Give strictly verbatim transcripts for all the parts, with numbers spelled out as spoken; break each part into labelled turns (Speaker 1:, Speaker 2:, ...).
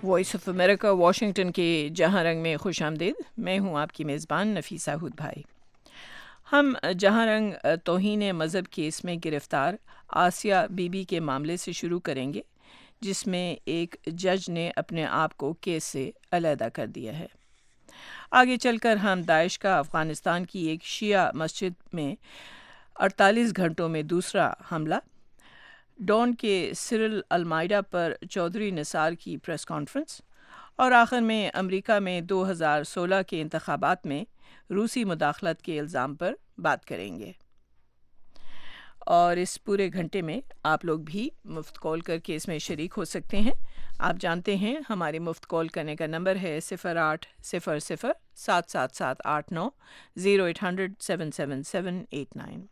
Speaker 1: Voice of America Washington کے جہاں رنگ میں خوش آمدید. میں ہوں آپ کی میزبان نفیسہ ہود بھائی. ہم جہاں رنگ توہین مذہب کیس میں گرفتار آسیہ بی بی کے معاملے سے شروع کریں گے، جس میں ایک جج نے اپنے آپ کو کیس سے علیحدہ کر دیا ہے. آگے چل کر ہم داعش کا افغانستان کی ایک شیعہ مسجد میں اڑتالیس گھنٹوں میں دوسرا حملہ، ڈان کے سرل المائڈا پر چودھری نثار کی پریس کانفرنس، اور آخر میں امریکہ میں دو ہزار سولہ کے انتخابات میں روسی مداخلت کے الزام پر بات کریں گے. اور اس پورے گھنٹے میں آپ لوگ بھی مفت کال کر کے اس میں شریک ہو سکتے ہیں. آپ جانتے ہیں ہمارے مفت کال کرنے کا نمبر ہے صفر آٹھ صفر صفر سات سات سات آٹھ نو zero eight hundred seven seven seven eight nine.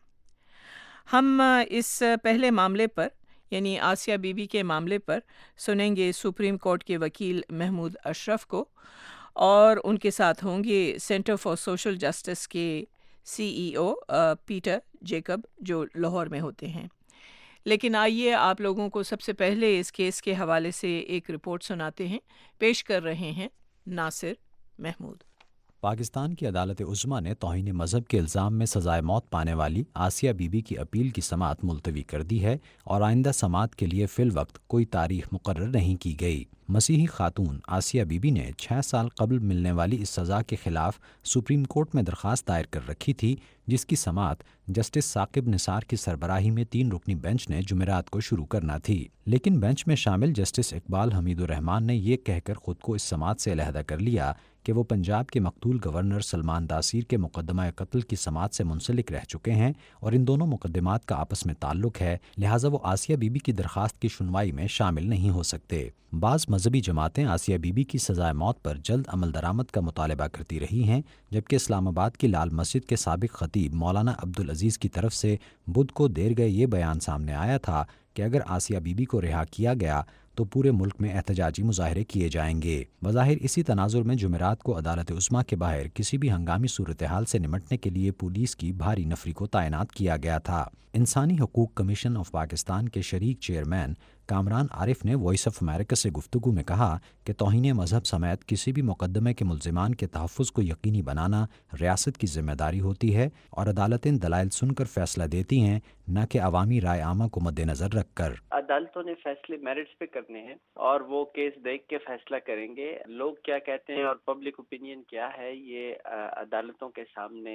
Speaker 1: ہم اس پہلے معاملے پر یعنی آسیہ بی بی کے معاملے پر سنیں گے سپریم کورٹ کے وکیل محمود اشرف کو، اور ان کے ساتھ ہوں گے سینٹر فار سوشل جسٹس کے سی ای او پیٹر جیکب جو لاہور میں ہوتے ہیں. لیکن آئیے آپ لوگوں کو سب سے پہلے اس کیس کے حوالے سے ایک رپورٹ سناتے ہیں. پیش کر رہے ہیں ناصر محمود.
Speaker 2: پاکستان کی عدالت عظمیٰ نے توہین مذہب کے الزام میں سزائے موت پانے والی آسیہ بی بی کی اپیل کی سماعت ملتوی کر دی ہے اور آئندہ سماعت کے لیے فی الوقت کوئی تاریخ مقرر نہیں کی گئی. مسیحی خاتون آسیہ بی بی نے چھ سال قبل ملنے والی اس سزا کے خلاف سپریم کورٹ میں درخواست دائر کر رکھی تھی، جس کی سماعت جسٹس ثاقب نثار کی سربراہی میں تین رکنی بینچ نے جمعرات کو شروع کرنا تھی. لیکن بینچ میں شامل جسٹس اقبال حمید الرحمان نے یہ کہہ کر خود کو اس سماعت سے علیحدہ کر لیا کہ وہ پنجاب کے مقتول گورنر سلمان تاثیر کے مقدمہ قتل کی سماعت سے منسلک رہ چکے ہیں اور ان دونوں مقدمات کا آپس میں تعلق ہے، لہٰذا وہ آسیہ بی بی کی درخواست کی سنوائی میں شامل نہیں ہو سکتے. بعض مذہبی جماعتیں آسیہ بی بی کی سزائے موت پر جلد عمل درآمد کا مطالبہ کرتی رہی ہیں، جبکہ اسلام آباد کی لال مسجد کے سابق خطیب مولانا عبدالعزیز کی طرف سے بدھ کو دیر گئے یہ بیان سامنے آیا تھا کہ اگر آسیہ بی بی کو رہا کیا گیا تو پورے ملک میں احتجاجی مظاہرے کیے جائیں گے. بظاہر اسی تناظر میں جمعرات کو عدالت عظمیٰ کے باہر کسی بھی ہنگامی صورتحال سے نمٹنے کے لیے پولیس کی بھاری نفری کو تعینات کیا گیا تھا. انسانی حقوق کمیشن آف پاکستان کے شریک چیئرمین کامران عارف نے وائس آف امریکہ سے گفتگو میں کہا کہ توہین مذہب سمیت کسی بھی مقدمے کے ملزمان کے تحفظ کو یقینی بنانا ریاست کی ذمہ داری ہوتی ہے اور عدالتیں دلائل سن کر فیصلہ دیتی ہیں، نہ کہ عوامی رائے عامہ کو مد نظر رکھ کر.
Speaker 3: عدالتوں نے فیصلے میرٹس پہ کرنے ہیں اور وہ کیس دیکھ کے فیصلہ کریں گے. لوگ کیا کہتے ہیں اور پبلک اوپینین کیا ہے یہ عدالتوں کے سامنے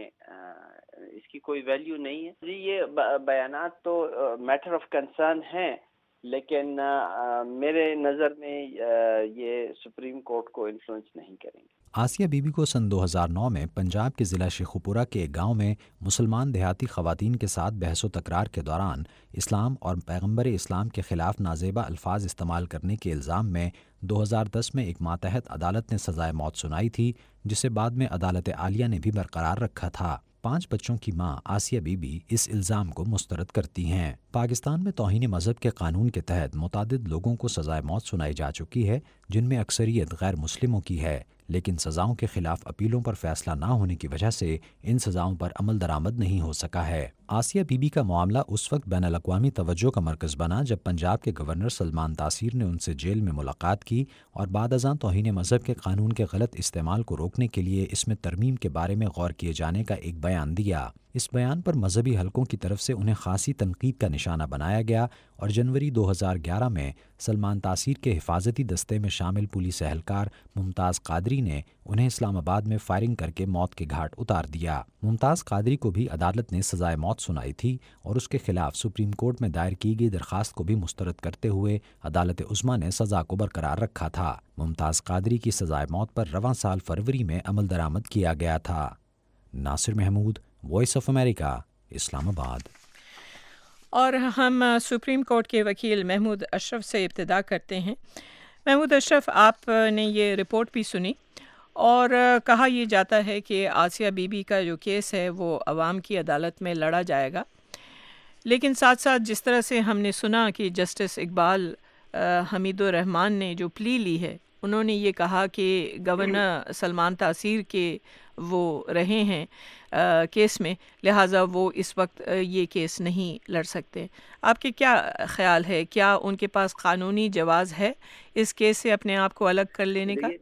Speaker 3: اس کی کوئی ویلیو نہیں ہے. جی یہ بیانات تو میٹر آف کنسرن ہیں، لیکن میرے نظر میں یہ سپریم کورٹ کو انفلوئنس نہیں کریں گے.
Speaker 2: آسیہ بی بی کو سن دو ہزار نو میں پنجاب کے ضلع شیخوپورہ کے ایک گاؤں میں مسلمان دیہاتی خواتین کے ساتھ بحث و تکرار کے دوران اسلام اور پیغمبر اسلام کے خلاف نازیبا الفاظ استعمال کرنے کے الزام میں دو ہزار دس میں ایک ماتحت عدالت نے سزائے موت سنائی تھی، جسے بعد میں عدالت عالیہ نے بھی برقرار رکھا تھا. پانچ بچوں کی ماں آسیہ بی بی اس الزام کو مسترد کرتی ہیں. پاکستان میں توہین مذہب کے قانون کے تحت متعدد لوگوں کو سزائے موت سنائی جا چکی ہے، جن میں اکثریت غیر مسلموں کی ہے، لیکن سزاؤں کے خلاف اپیلوں پر فیصلہ نہ ہونے کی وجہ سے ان سزاؤں پر عمل درآمد نہیں ہو سکا ہے. آسیہ بی بی کا معاملہ اس وقت بین الاقوامی توجہ کا مرکز بنا جب پنجاب کے گورنر سلمان تاثیر نے ان سے جیل میں ملاقات کی اور بعد ازاں توہین مذہب کے قانون کے غلط استعمال کو روکنے کے لیے اس میں ترمیم کے بارے میں غور کیے جانے کا ایک بیان دیا. اس بیان پر مذہبی حلقوں کی طرف سے انہیں خاصی تنقید کا نشانہ بنایا گیا اور جنوری دو ہزار گیارہ میں سلمان تاثیر کے حفاظتی دستے میں شامل پولیس اہلکار ممتاز قادری نے انہیں اسلام آباد میں فائرنگ کر کے موت کے گھاٹ اتار دیا. ممتاز قادری کو بھی عدالت نے سزائے موت سنائی تھی اور اس کے خلاف سپریم کورٹ میں دائر کی گئی درخواست کو بھی مسترد کرتے ہوئے عدالت عظمیٰ نے سزا کو برقرار رکھا تھا. ممتاز قادری کی سزائے موت پر رواں سال فروری میں عمل درآمد کیا گیا تھا. Nasir Mahmood, Voice of America, Islamabad.
Speaker 1: اور ہم سپریم کورٹ کے وکیل محمود اشرف سے ابتدا کرتے ہیں. محمود اشرف، آپ نے یہ رپورٹ بھی سنی اور کہا یہ جاتا ہے کہ آسیہ بی بی کا جو کیس ہے وہ عوام کی عدالت میں لڑا جائے گا، لیکن ساتھ ساتھ جس طرح سے ہم نے سنا کہ جسٹس اقبال حمید الرحمان نے جو پلی لی ہے، انہوں نے یہ کہا کہ گورنر سلمان تاثیر کے وہ رہے ہیں آ, کیس میں، لہٰذا وہ اس وقت آ, یہ کیس نہیں لڑ سکتے۔ آپ کے کیا خیال ہے، کیا ان کے پاس قانونی جواز ہے اس کیس سے اپنے آپ کو الگ کر لینے کا؟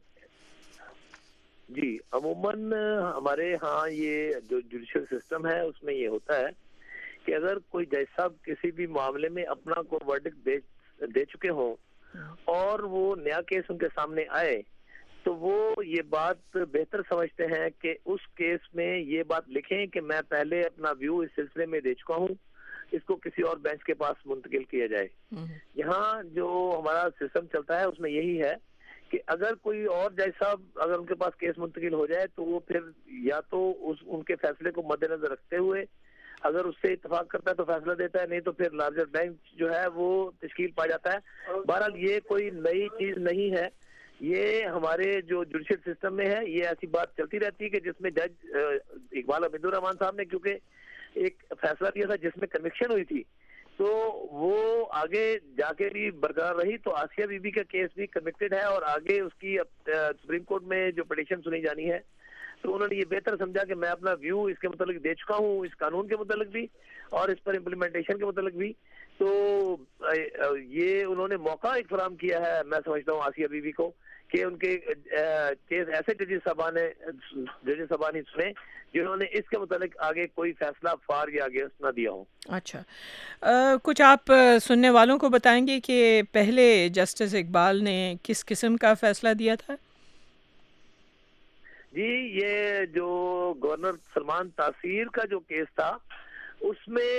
Speaker 4: جی عموماً ہمارے ہاں یہ جو جوڈیشل سسٹم ہے اس میں یہ ہوتا ہے کہ اگر کوئی جج صاحب کسی بھی معاملے میں اپنا کو ورڈکٹ دے دے چکے ہوں اور وہ نیا کیس ان کے سامنے آئے تو وہ یہ بات بہتر سمجھتے ہیں کہ اس کیس میں یہ بات لکھیں کہ میں پہلے اپنا ویو اس سلسلے میں دے چکا ہوں، اس کو کسی اور بینچ کے پاس منتقل کیا جائے۔ یہاں جو ہمارا سسٹم چلتا ہے اس میں یہی ہے کہ اگر کوئی اور جج صاحب اگر ان کے پاس کیس منتقل ہو جائے تو وہ پھر یا تو اس ان کے فیصلے کو مد نظر رکھتے ہوئے اگر اس سے اتفاق کرتا ہے تو فیصلہ دیتا ہے، نہیں تو پھر لارجر بینچ جو ہے وہ تشکیل پا جاتا ہے۔ بہرحال یہ کوئی نئی چیز نہیں ہے، یہ ہمارے جو جوڈیشل سسٹم میں ہے یہ ایسی بات چلتی رہتی ہے کہ جس میں جج اقبال حمید الرحمان صاحب نے کیونکہ ایک فیصلہ دیا تھا جس میں کنوکشن ہوئی تھی تو وہ آگے جا کے بھی برقرار رہی، تو آسیہ بی بی کا کیس بھی کنوکٹڈ ہے اور آگے اس کی سپریم کورٹ میں جو پٹیشن سنی جانی ہے تو انہوں نے یہ بہتر سمجھا کہ میں اپنا ویو اس کے متعلق دے چکا ہوں، اس قانون کے متعلق بھی اور اس پر امپلیمنٹیشن کے متعلق بھی، تو یہ انہوں نے موقع ایک فراہم کیا ہے میں سمجھتا ہوں آسیہ بی بی کو کہ ان کے کیس ایسے ججز صاحبان ججز صاحبان ہی سنے جنہوں نے اس کے متعلق آگے کوئی فیصلہ فار یا اگینسٹ نہ دیا ہو۔
Speaker 1: اچھا، آ, کچھ آپ سننے والوں کو بتائیں گے کہ پہلے جسٹس اقبال نے کس قسم کا فیصلہ دیا تھا؟
Speaker 4: جی یہ جو گورنر سلمان تاثیر کا جو کیس تھا اس میں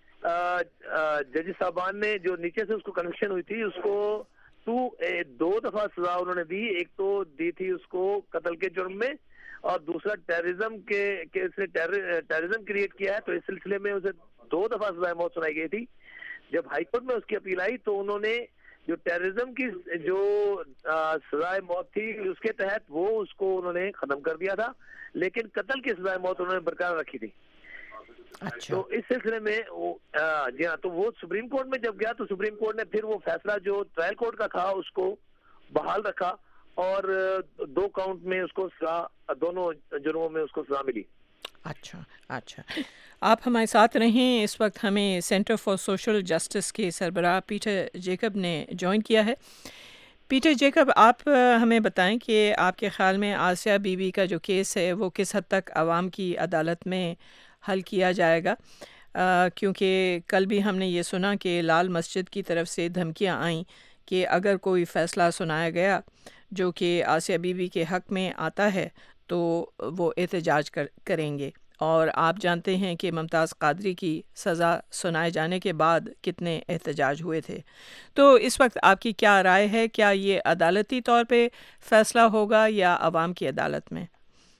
Speaker 4: جج صاحبان نے جو نیچے سے اس کو کنوکشن ہوئی تھی اس کو تو دو دفعہ سزا انہوں نے دی، ایک تو دی تھی اس کو قتل کے جرم میں اور دوسرا ٹیررزم کے اس نے ٹیررزم کریٹ کیا ہے تو اس سلسلے میں اسے دو دفعہ سزائے موت سنائی گئی تھی۔ جب ہائی کورٹ میں اس کی اپیل آئی تو انہوں نے جو ٹیررزم کی جو سزائے موت تھی اس کے تحت وہ اس کو انہوں نے ختم کر دیا تھا، لیکن قتل کی سزائے موت انہوں نے برقرار رکھی تھی۔
Speaker 1: اچھا،
Speaker 4: تو اس سلسلے میں جی ہاں تو وہ سپریم کورٹ میں جب گیا تو سپریم کورٹ نے پھر وہ فیصلہ جو ٹرائل کورٹ کا تھا اس کو بحال رکھا اور دو کاؤنٹ میں اس کو سزا، دونوں جرموں میں اس کو سزا ملی۔
Speaker 1: اچھا اچھا آپ ہمارے ساتھ رہیں۔ اس وقت ہمیں سینٹر فار سوشل جسٹس کے سربراہ پیٹر جیکب نے جوائن کیا ہے۔ پیٹر جیکب، آپ ہمیں بتائیں کہ آپ کے خیال میں آسیہ بی بی کا جو کیس ہے وہ کس حد تک عوام کی عدالت میں حل کیا جائے گا، آ, کیونکہ کل بھی ہم نے یہ سنا کہ لال مسجد کی طرف سے دھمکیاں آئیں کہ اگر کوئی فیصلہ سنایا گیا جو کہ آسیہ بی بی کے حق میں آتا ہے تو وہ احتجاج کر کریں گے، اور آپ جانتے ہیں کہ ممتاز قادری کی سزا سنائے جانے کے بعد کتنے احتجاج ہوئے تھے۔ تو اس وقت آپ کی کیا رائے ہے، کیا یہ عدالتی طور پہ فیصلہ ہوگا یا عوام کی عدالت میں؟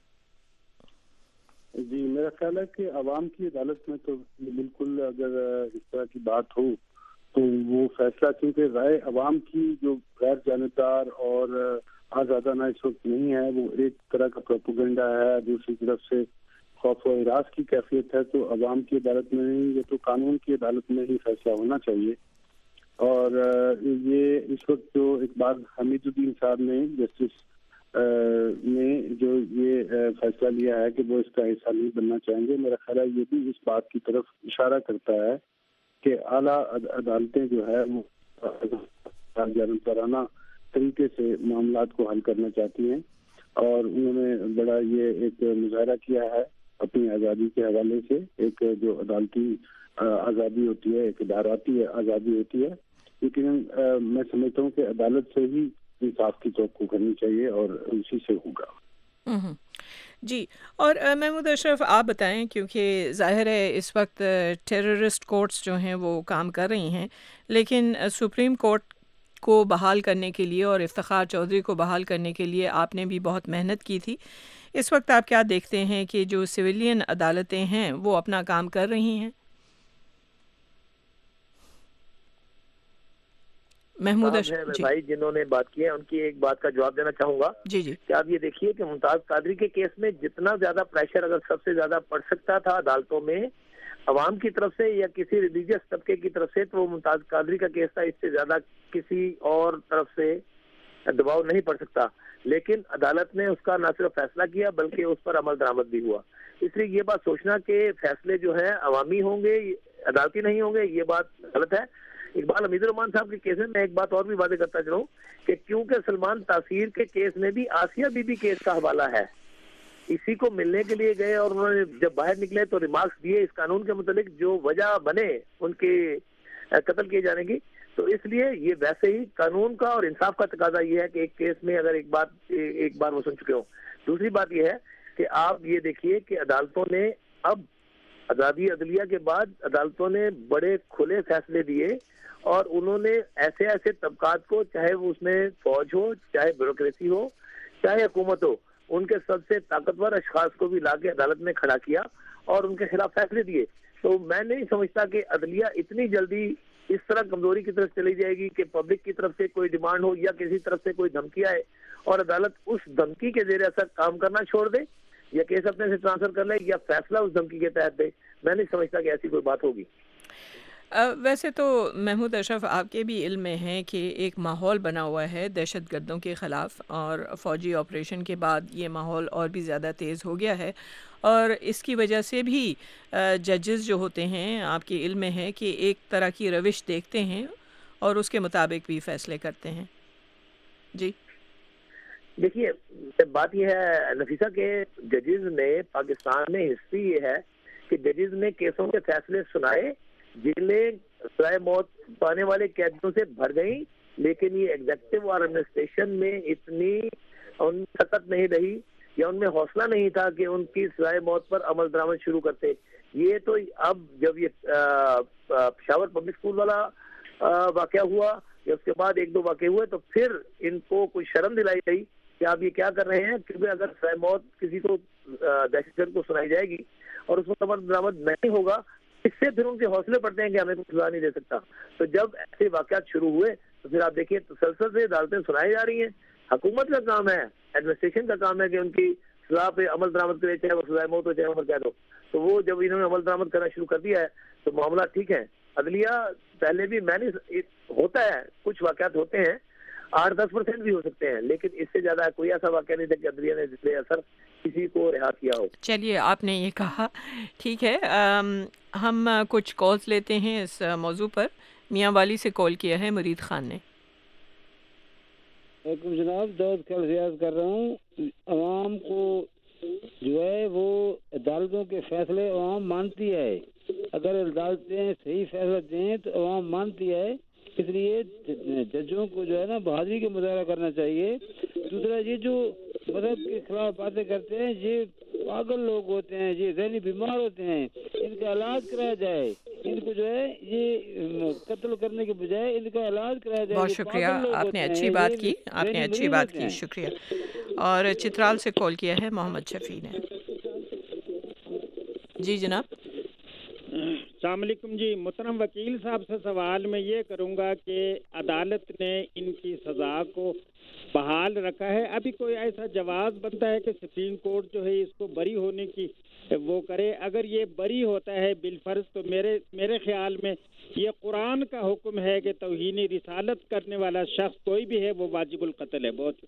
Speaker 5: جی میرا خیال ہے کہ عوام کی عدالت میں تو بالکل اگر اس طرح کی بات ہو تو وہ فیصلہ، کیونکہ رائے عوام کی جو غیر جانبدار اور آزادانہ اس وقت نہیں ہے، وہ ایک طرح کا پروپیگنڈا ہے، دوسری طرف سے خوف و ہراس کی کیفیت ہے، تو عوام کی عدالت میں نہیں، یہ تو قانون کی عدالت میں ہی فیصلہ ہونا چاہیے۔ اور یہ اس وقت جو اقبال حمید الدین صاحب نے جسٹس نے جو یہ فیصلہ لیا ہے کہ وہ اس کا حصہ نہیں بننا چاہیں گے، میرا خیال ہے یہ بھی اس بات کی طرف اشارہ کرتا ہے کہ اعلیٰ عدالتیں جو ہے وہ جانبدارانہ طریقے سے معاملات کو حل کرنا چاہتی ہیں، اور انہوں نے بڑا یہ ایک مظاہرہ کیا ہے اپنی آزادی کے حوالے سے، ایک جو عدالتی آزادی ہوتی ہے، ایک اداراتی آزادی ہوتی ہے، لیکن میں سمجھتا ہوں کہ عدالت سے ہی انصاف کی توقع کرنی چاہیے اور اسی سے ہوگا۔
Speaker 1: جی، اور محمود اشرف آپ بتائیں، کیونکہ ظاہر ہے اس وقت ٹیررسٹ کورٹس جو ہیں وہ کام کر رہی ہیں، لیکن سپریم کورٹ کو بحال کرنے کے لیے اور افتخار چودھری کو بحال کرنے کے لیے آپ نے بھی بہت محنت کی تھی۔ اس وقت آپ کیا دیکھتے ہیں کہ جو سویلین عدالتیں ہیں وہ اپنا کام کر رہی ہیں؟ محمود اشرف جی
Speaker 4: بھائی جنہوں نے بات کی ہے ان کی ایک بات کا جواب دینا چاہوں گا۔
Speaker 1: جی جی
Speaker 4: کہ آپ یہ دیکھیے کہ ممتاز قادری کے کیس میں جتنا زیادہ پریشر اگر سب سے زیادہ پڑ سکتا تھا عدالتوں میں عوام کی طرف سے یا کسی ریلیجیس طبقے کی طرف سے، تو وہ ممتاز قادری کا کیس تھا، اس سے زیادہ کسی اور طرف سے دباؤ نہیں پڑ سکتا، لیکن عدالت نے اس کا نہ صرف فیصلہ کیا بلکہ اس پر عمل درآمد بھی ہوا. اس لیے یہ بات سوچنا کہ فیصلے جو ہیں عوامی ہوں گے، عدالتی نہیں ہوں گے، یہ بات غلط ہے. اقبال حمید الرحمان صاحب کے کیس میں میں ایک بات اور بھی واضح کرتا چلوں کہ کیونکہ سلمان تاثیر کے کیس میں بھی آسیہ بی بی کیس کا حوالہ ہے، اسی کو ملنے کے لیے گئے اور انہوں نے جب باہر نکلے تو ریمارکس دیے اس قانون کے متعلق جو وجہ بنے ان کے قتل کیے جانے کی. تو اس لیے یہ ویسے ہی قانون کا اور انصاف کا تقاضا یہ ہے کہ ایک کیس میں اگر ایک بات ایک بار وہ سن چکے ہوں. دوسری بات یہ ہے کہ آپ یہ دیکھیے کہ عدالتوں نے اب آزادی عدلیہ کے بعد عدالتوں نے بڑے کھلے فیصلے دیے اور انہوں نے ایسے ایسے طبقات کو، چاہے وہ اس میں فوج ہو، چاہے بیوروکریسی ہو، چاہے حکومت ہو، ان کے سب سے طاقتور اشخاص کو بھی لا کے عدالت میں کھڑا کیا اور ان کے خلاف فیصلے دیے. تو میں نہیں سمجھتا کہ عدلیہ اتنی جلدی اس طرح کمزوری کی طرف چلی جائے گی کہ پبلک کی طرف سے کوئی ڈیمانڈ ہو یا کسی طرف سے کوئی دھمکی آئے اور عدالت اس دھمکی کے زیر اثر کام کرنا چھوڑ دے یا کیس اپنے سے ٹرانسفر کر لے یا فیصلہ اس دھمکی کے تحت دے. میں نہیں سمجھتا کہ ایسی کوئی بات ہوگی.
Speaker 1: ویسے تو محمود اشرف آپ کے بھی علم میں ہے کہ ایک ماحول بنا ہوا ہے دہشت گردوں کے خلاف، اور فوجی آپریشن کے بعد یہ ماحول اور بھی زیادہ تیز ہو گیا ہے، اور اس کی وجہ سے بھی ججز جو ہوتے ہیں آپ کے علم میں ہے کہ ایک طرح کی روش دیکھتے ہیں اور اس کے مطابق بھی فیصلے کرتے ہیں. جی
Speaker 4: دیکھیے بات یہ ہے نفیسہ کہ ججز نے پاکستان میں ہسٹری یہ ہے کہ ججز نے کیسوں کے فیصلے سنائے، جیلیں سزائے موت پانے والے قیدیوں سے بھر گئیں، لیکن یہ ایگزیکٹو اور ایڈمنسٹریشن میں اتنی ان طاقت نہیں رہی یا ان میں حوصلہ نہیں تھا کہ ان کی سزائے موت پر عمل درآمد شروع کرتے. یہ تو اب جب یہ پشاور پبلک اسکول والا واقعہ ہوا یا اس کے بعد ایک دو واقع ہوئے تو پھر ان کو کوئی شرم دلائی گئی کہ آپ یہ کیا کر رہے ہیں، کیونکہ اگر سزائے موت کسی کو دہشت گرد کو سنائی جائے گی اور اس میں عمل درآمد نہیں ہوگا، اس سے پھر ان کے حوصلے پڑتے ہیں کہ ہمیں کوئی سزا نہیں دے سکتا. تو جب ایسے واقعات شروع ہوئے تو پھر آپ دیکھیے تسلسل سے عدالتیں سنائی جا رہی ہیں. حکومت کا کام ہے، ایڈمنسٹریشن کا کام ہے کہ ان کی سزا پہ عمل درآمد کرے، چاہے وہ سزائے موت ہو چاہے عمر قید ہو. تو وہ جب انہوں نے عمل درآمد کرنا شروع کر دیا ہے تو معاملہ ٹھیک ہے. عدلیہ پہلے بھی میں نے ہوتا ہے، کچھ واقعات ہوتے ہیں آٹھ دس پرسینٹ بھی ہو سکتے ہیں، لیکن اس سے زیادہ کوئی ایسا واقعہ نہیں تھا کہ عدلیہ نے جس اثر کسی کو رہا کیا ہو.
Speaker 1: چلیے آپ نے یہ کہا، ٹھیک ہے. ہم کچھ کالز لیتے ہیں اس موضوع پر. میاں والی سے کال کیا ہے مرید خان نے.
Speaker 6: وعلیکم جناب، دعوت کا عرض کر رہا ہوں. عوام کو جو ہے وہ عدالتوں کے فیصلے عوام مانتی ہے، اگر عدالتیں صحیح فیصلہ دیں تو عوام مانتی ہے، اس لیے ججوں کو جو ہے نا بہادری کا مظاہرہ کرنا چاہیے. دوسرا یہ جو مذہب کے خلاف باتیں کرتے ہیں یہ پاگل لوگ ہوتے ہیں، یہ ذہنی بیمار ہوتے ہیں، ان کا علاج کرایا جائے. ان کو جو ہے یہ قتل کرنے کے بجائے ان کا علاج کرایا جائے.
Speaker 1: بہت شکریہ، آپ نے اچھی بات کی، آپ نے اچھی بات کی، شکریہ. اور چترال سے کال کیا ہے محمد شفیع نے. جی جناب.
Speaker 7: السلام علیکم. جی محترم وکیل صاحب سے سوال میں یہ کروں گا کہ عدالت نے ان کی سزا کو بحال رکھا ہے، ابھی کوئی ایسا جواز بنتا ہے کہ سپریم کورٹ جو ہے اس کو بری ہونے کی وہ کرے؟ اگر یہ بری ہوتا ہے بالفرض تو میرے میرے خیال میں یہ قرآن کا حکم ہے کہ توہین رسالت کرنے والا شخص کوئی بھی ہے وہ واجب القتل ہے. بہت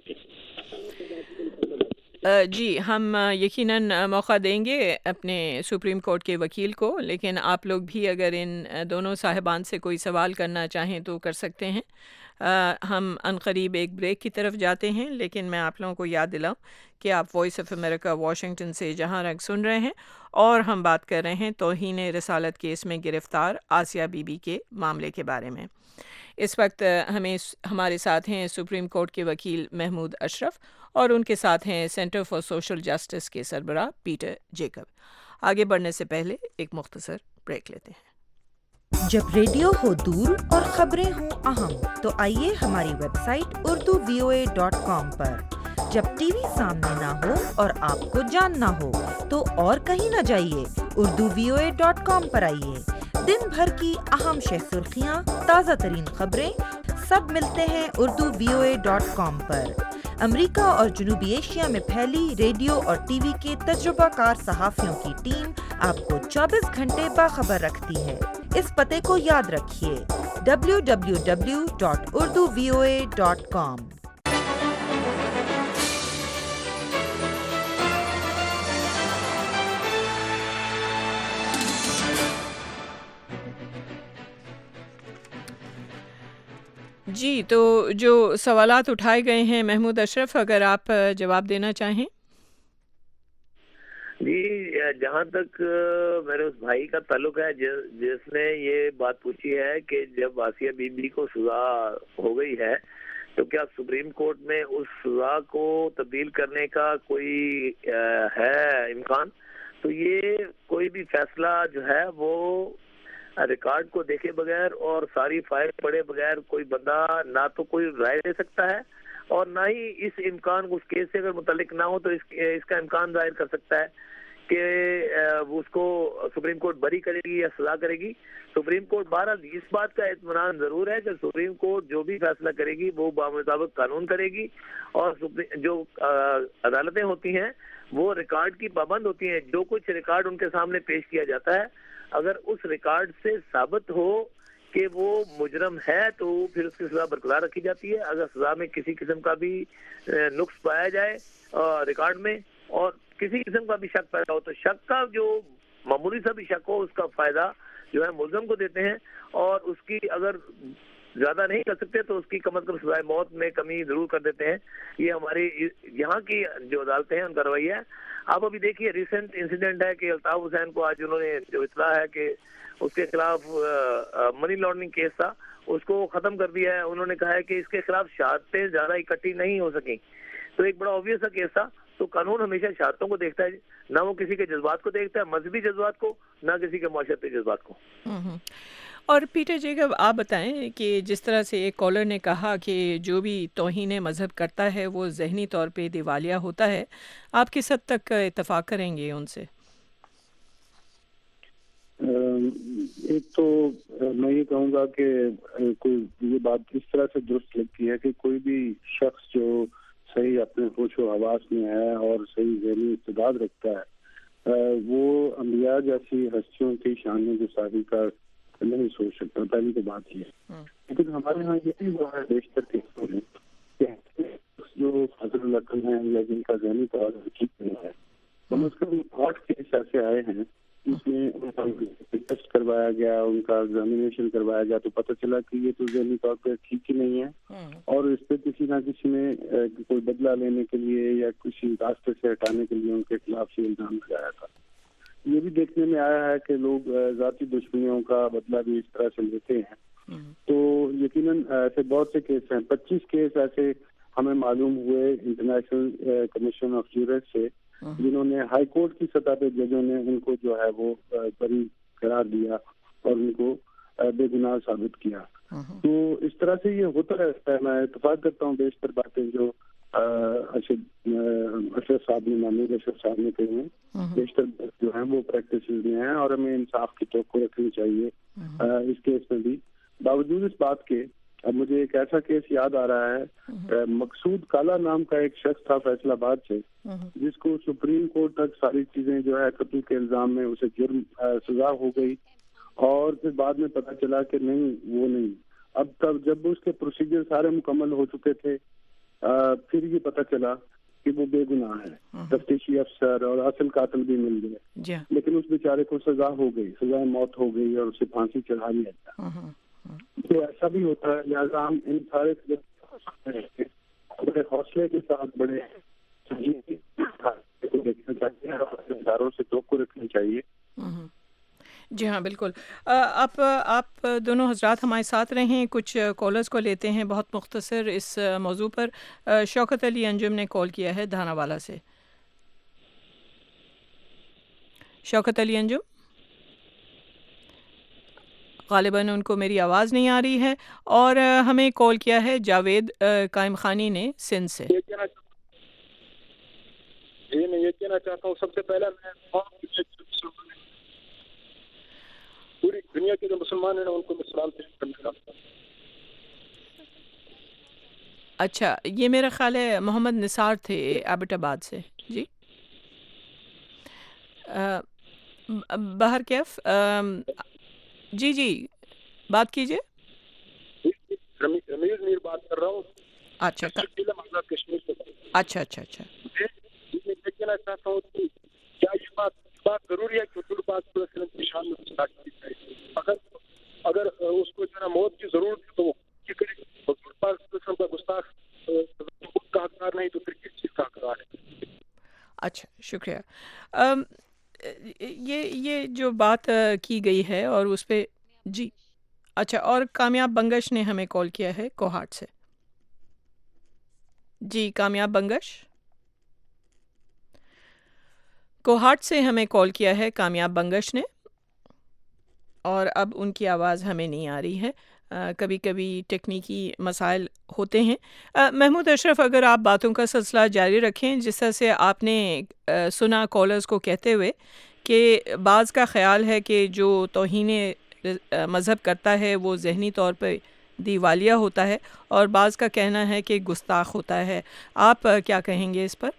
Speaker 1: جی ہم یقیناً موقع دیں گے اپنے سپریم کورٹ کے وکیل کو، لیکن آپ لوگ بھی اگر ان دونوں صاحبان سے کوئی سوال کرنا چاہیں تو کر سکتے ہیں. ہم عنقریب ایک بریک کی طرف جاتے ہیں، لیکن میں آپ لوگوں کو یاد دلاؤں کہ آپ وائس آف امریکہ واشنگٹن سے جہاں رنگ سن رہے ہیں اور ہم بات کر رہے ہیں توہین رسالت کیس میں گرفتار آسیہ بی بی کے معاملے کے بارے میں. اس وقت ہمیں ہمارے ساتھ ہیں سپریم کورٹ کے وکیل محمود اشرف اور ان کے ساتھ ہیں سینٹر فار سوشل جسٹس کے سربراہ پیٹر جیکب. آگے بڑھنے سے پہلے ایک مختصر بریک لیتے ہیں.
Speaker 8: جب ریڈیو ہو دور اور خبریں ہوں اہم تو آئیے ہماری website Urdu V O A dot com پر. جب ٹی وی سامنے نہ ہو اور آپ کو جاننا ہو تو اور کہیں نہ جائیے، Urdu V O A dot com پر آئیے. دن بھر کی اہم شہ سرخیاں، تازہ ترین خبریں سب ملتے ہیں Urdu V O A dot com پر. امریکہ اور جنوبی ایشیا میں پھیلی ریڈیو اور ٹی وی کے تجربہ کار صحافیوں کی ٹیم آپ کو چوبیس گھنٹے باخبر رکھتی ہے. اس پتے کو یاد رکھیے W W W dot Urdu V O A dot com.
Speaker 1: جی، تو جو سوالات اٹھائے گئے ہیں محمود اشرف، اگر آپ جواب دینا چاہیں۔
Speaker 4: جی، جہاں تک میرے اس بھائی کا تعلق ہے جس نے یہ بات پوچھی ہے کہ جب آسیہ بی بی کو سزا ہو گئی ہے تو کیا سپریم کورٹ میں اس سزا کو تبدیل کرنے کا کوئی ہے امکان، تو یہ کوئی بھی فیصلہ جو ہے وہ ریکارڈ کو دیکھے بغیر اور ساری فائل پڑھے بغیر کوئی بندہ نہ تو کوئی رائے دے سکتا ہے اور نہ ہی اس امکان کو اس کیس سے اگر متعلق نہ ہو تو اس اس کا امکان ظاہر کر سکتا ہے کہ اس کو سپریم کورٹ بری کرے گی یا سزا کرے گی۔ سپریم کورٹ بہرحال اس بات کا اطمینان ضرور ہے کہ سپریم کورٹ جو بھی فیصلہ کرے گی وہ بمطابق قانون کرے گی، اور جو عدالتیں ہوتی ہیں وہ ریکارڈ کی پابند ہوتی ہیں۔ جو کچھ ریکارڈ ان کے سامنے پیش کیا جاتا ہے، اگر اس ریکارڈ سے ثابت ہو کہ وہ مجرم ہے تو پھر اس کی سزا برقرار رکھی جاتی ہے۔ اگر سزا میں کسی قسم کا بھی نقص پایا جائے ریکارڈ میں اور کسی قسم کا بھی شک پیدا ہو تو شک کا جو معمولی سا بھی شک ہو اس کا فائدہ جو ہے ملزم کو دیتے ہیں، اور اس کی اگر زیادہ نہیں کر سکتے تو اس کی کم از کم سزائے موت میں کمی ضرور کر دیتے ہیں۔ یہ ہماری یہاں کی جو عدالتیں ہیں ان کا رویہ ہے۔ آپ ابھی دیکھیے ریسنٹ انسیڈنٹ ہے کہ الطاف حسین کو آج انہوں نے جو اطلاع ہے کہ اس کے خلاف منی لانڈرنگ کیس تھا اس کو ختم کر دیا ہے۔ انہوں نے کہا ہے کہ اس کے خلاف شہادتیں زیادہ اکٹھی نہیں ہو سکیں، تو ایک بڑا obvious سا کیس تھا۔ تو قانون ہمیشہ شہادتوں کو دیکھتا ہے، نہ وہ کسی کے جذبات کو دیکھتا ہے، مذہبی جذبات کو، نہ کسی کے معاشرتی جذبات کو۔
Speaker 1: اور پیٹر جیکب، آپ بتائیں کہ جس طرح سے ایک کالر نے کہا کہ جو بھی توہین مذہب کرتا ہے وہ ذہنی طور پہ دیوالیہ ہوتا ہے، آپ کس حد تک اتفاق کریں گے ان سے؟
Speaker 5: ایک تو میں یہ کہوں گا کہ کوئی یہ بات اس طرح سے درست لگتی ہے کہ کوئی بھی شخص جو صحیح اپنے ہوش و حواس میں ہے اور صحیح ذہنی استعداد رکھتا ہے وہ انبیاء جیسی ہستیوں کی شان میں گستاخی کا نہیں سوچ سکتا۔ پہلی تو بات یہ ہے، لیکن ہمارے یہاں یہ بھی ہوا ہے بیشتر کیسوں میں کہ جو فضل العقل ہیں یا جن کا ذہنی توازن ٹھیک نہیں ہے، کم از کم آٹھ کیس ایسے آئے ہیں جس میں ان کا ٹیسٹ کروایا گیا، ان کا ایگزامینیشن کروایا گیا تو پتہ چلا کہ یہ تو ذہنی طور پہ ٹھیک ہی نہیں ہے، اور اس پہ کسی نہ کسی نے کوئی بدلہ لینے کے لیے یا کسی راستے سے ہٹانے کے لیے ان کے خلاف یہ الزام لگایا تھا۔ یہ بھی دیکھنے میں آیا ہے کہ لوگ ذاتی دشمنیوں کا بدلہ بھی اس طرح سے لیتے ہیں۔ تو یقیناً ایسے بہت سے کیس ہیں، پچیس کیس ایسے ہمیں معلوم ہوئے انٹرنیشنل کمیشن آف جورس سے، جنہوں نے ہائی کورٹ کی سطح پہ ججوں نے ان کو جو ہے وہ بری قرار دیا اور ان کو بے گناہ ثابت کیا۔ تو اس طرح سے یہ ہوتا رہتا ہے۔ میں اتفاق کرتا ہوں بیشتر باتیں جو اشرف صاحب نے محمود اشرف صاحب نے کہی ہیں، بیشتر جو ہیں وہ پریکٹسز میں ہیں اور ہمیں انصاف کی توقع رکھنی چاہیے اس کیس میں بھی۔ باوجود اس بات کے اب مجھے ایک ایسا کیس یاد آ رہا ہے، مقصود کالا نام کا ایک شخص تھا فیصل آباد سے، جس کو سپریم کورٹ تک ساری چیزیں جو ہے قتل کے الزام میں اسے جرم سزا ہو گئی، اور پھر بعد میں پتہ چلا کہ نہیں وہ نہیں۔ اب تب جب اس کے پروسیجر سارے مکمل ہو چکے تھے پھر یہ پتہ چلا کہ وہ بے گناہ ہے، تفتیشی افسر اور اصل قاتل بھی مل گئے، لیکن اس بیچارے کو سزا ہو گئی، سزا موت ہو گئی اور اسے پھانسی چڑھا لیا گیا۔ تو ایسا بھی ہوتا ہے، لہٰذا ہم ان سارے بڑے حوصلے کے ساتھ بڑے دیکھنا چاہیے اور اداروں سے توقع رکھنی چاہیے۔
Speaker 1: جی ہاں بالکل۔ آپ آپ دونوں حضرات ہمارے ساتھ رہیں، کچھ کالرز کو لیتے ہیں بہت مختصر اس موضوع پر۔ شوکت علی انجم نے کال کیا ہے دھانا والا سے۔ شوکت علی انجم، غالباً ان کو میری آواز نہیں آ رہی ہے، اور ہمیں کال کیا ہے جاوید قائم خانی نے سندھ سے۔
Speaker 9: جی میں یہ کہنا چاہتا ہوں، سب سے پہلے میں پوری دنیا کے جو مسلمان ہیں ان کو میں سلام پیش کرنا چاہتا ہوں۔
Speaker 1: اچھا، یہ میرا خیال ہے محمد نثار تھے ایبٹ آباد سے۔ جی بہر کیف، جی جی بات کیجیے۔
Speaker 9: رمیز میر بات کر رہا ہوں۔
Speaker 1: اچھا
Speaker 9: کشمیر سے۔
Speaker 1: اچھا اچھا اچھا
Speaker 9: میں یہ کہنا چاہتا ہوں کہ کیا یہ بات بات ضروری ہے کہ اردو بات کی شان میں اگر اگر اس کو جو ہے موت کی ضرورت ہے تو وہ کرے اقرار نہیں تو پھر کس چیز کا اقرار ہے؟
Speaker 1: اچھا شکریہ. ام، یہ یہ جو بات آ، کی گئی ہے اور اس پہ جی اچھا. اور کامیاب بنگش نے ہمیں کال کیا ہے کوہاٹ سے. جی کامیاب بنگش کوہاٹ سے ہمیں کال کیا ہے کامیاب بنگش نے، اور اب ان کی آواز ہمیں نہیں آ رہی ہے. آ، کبھی کبھی ٹیکنیکی مسائل ہوتے ہیں. آ، محمود اشرف، اگر آپ باتوں کا سلسلہ جاری رکھیں جس طرح سے آپ نے آ، سنا کالرز کو کہتے ہوئے کہ بعض کا خیال ہے کہ جو توہین آ، مذہب کرتا ہے وہ ذہنی طور پہ دیوالیہ ہوتا ہے، اور بعض کا کہنا ہے کہ گستاخ ہوتا ہے. آپ آ، کیا کہیں گے اس پر؟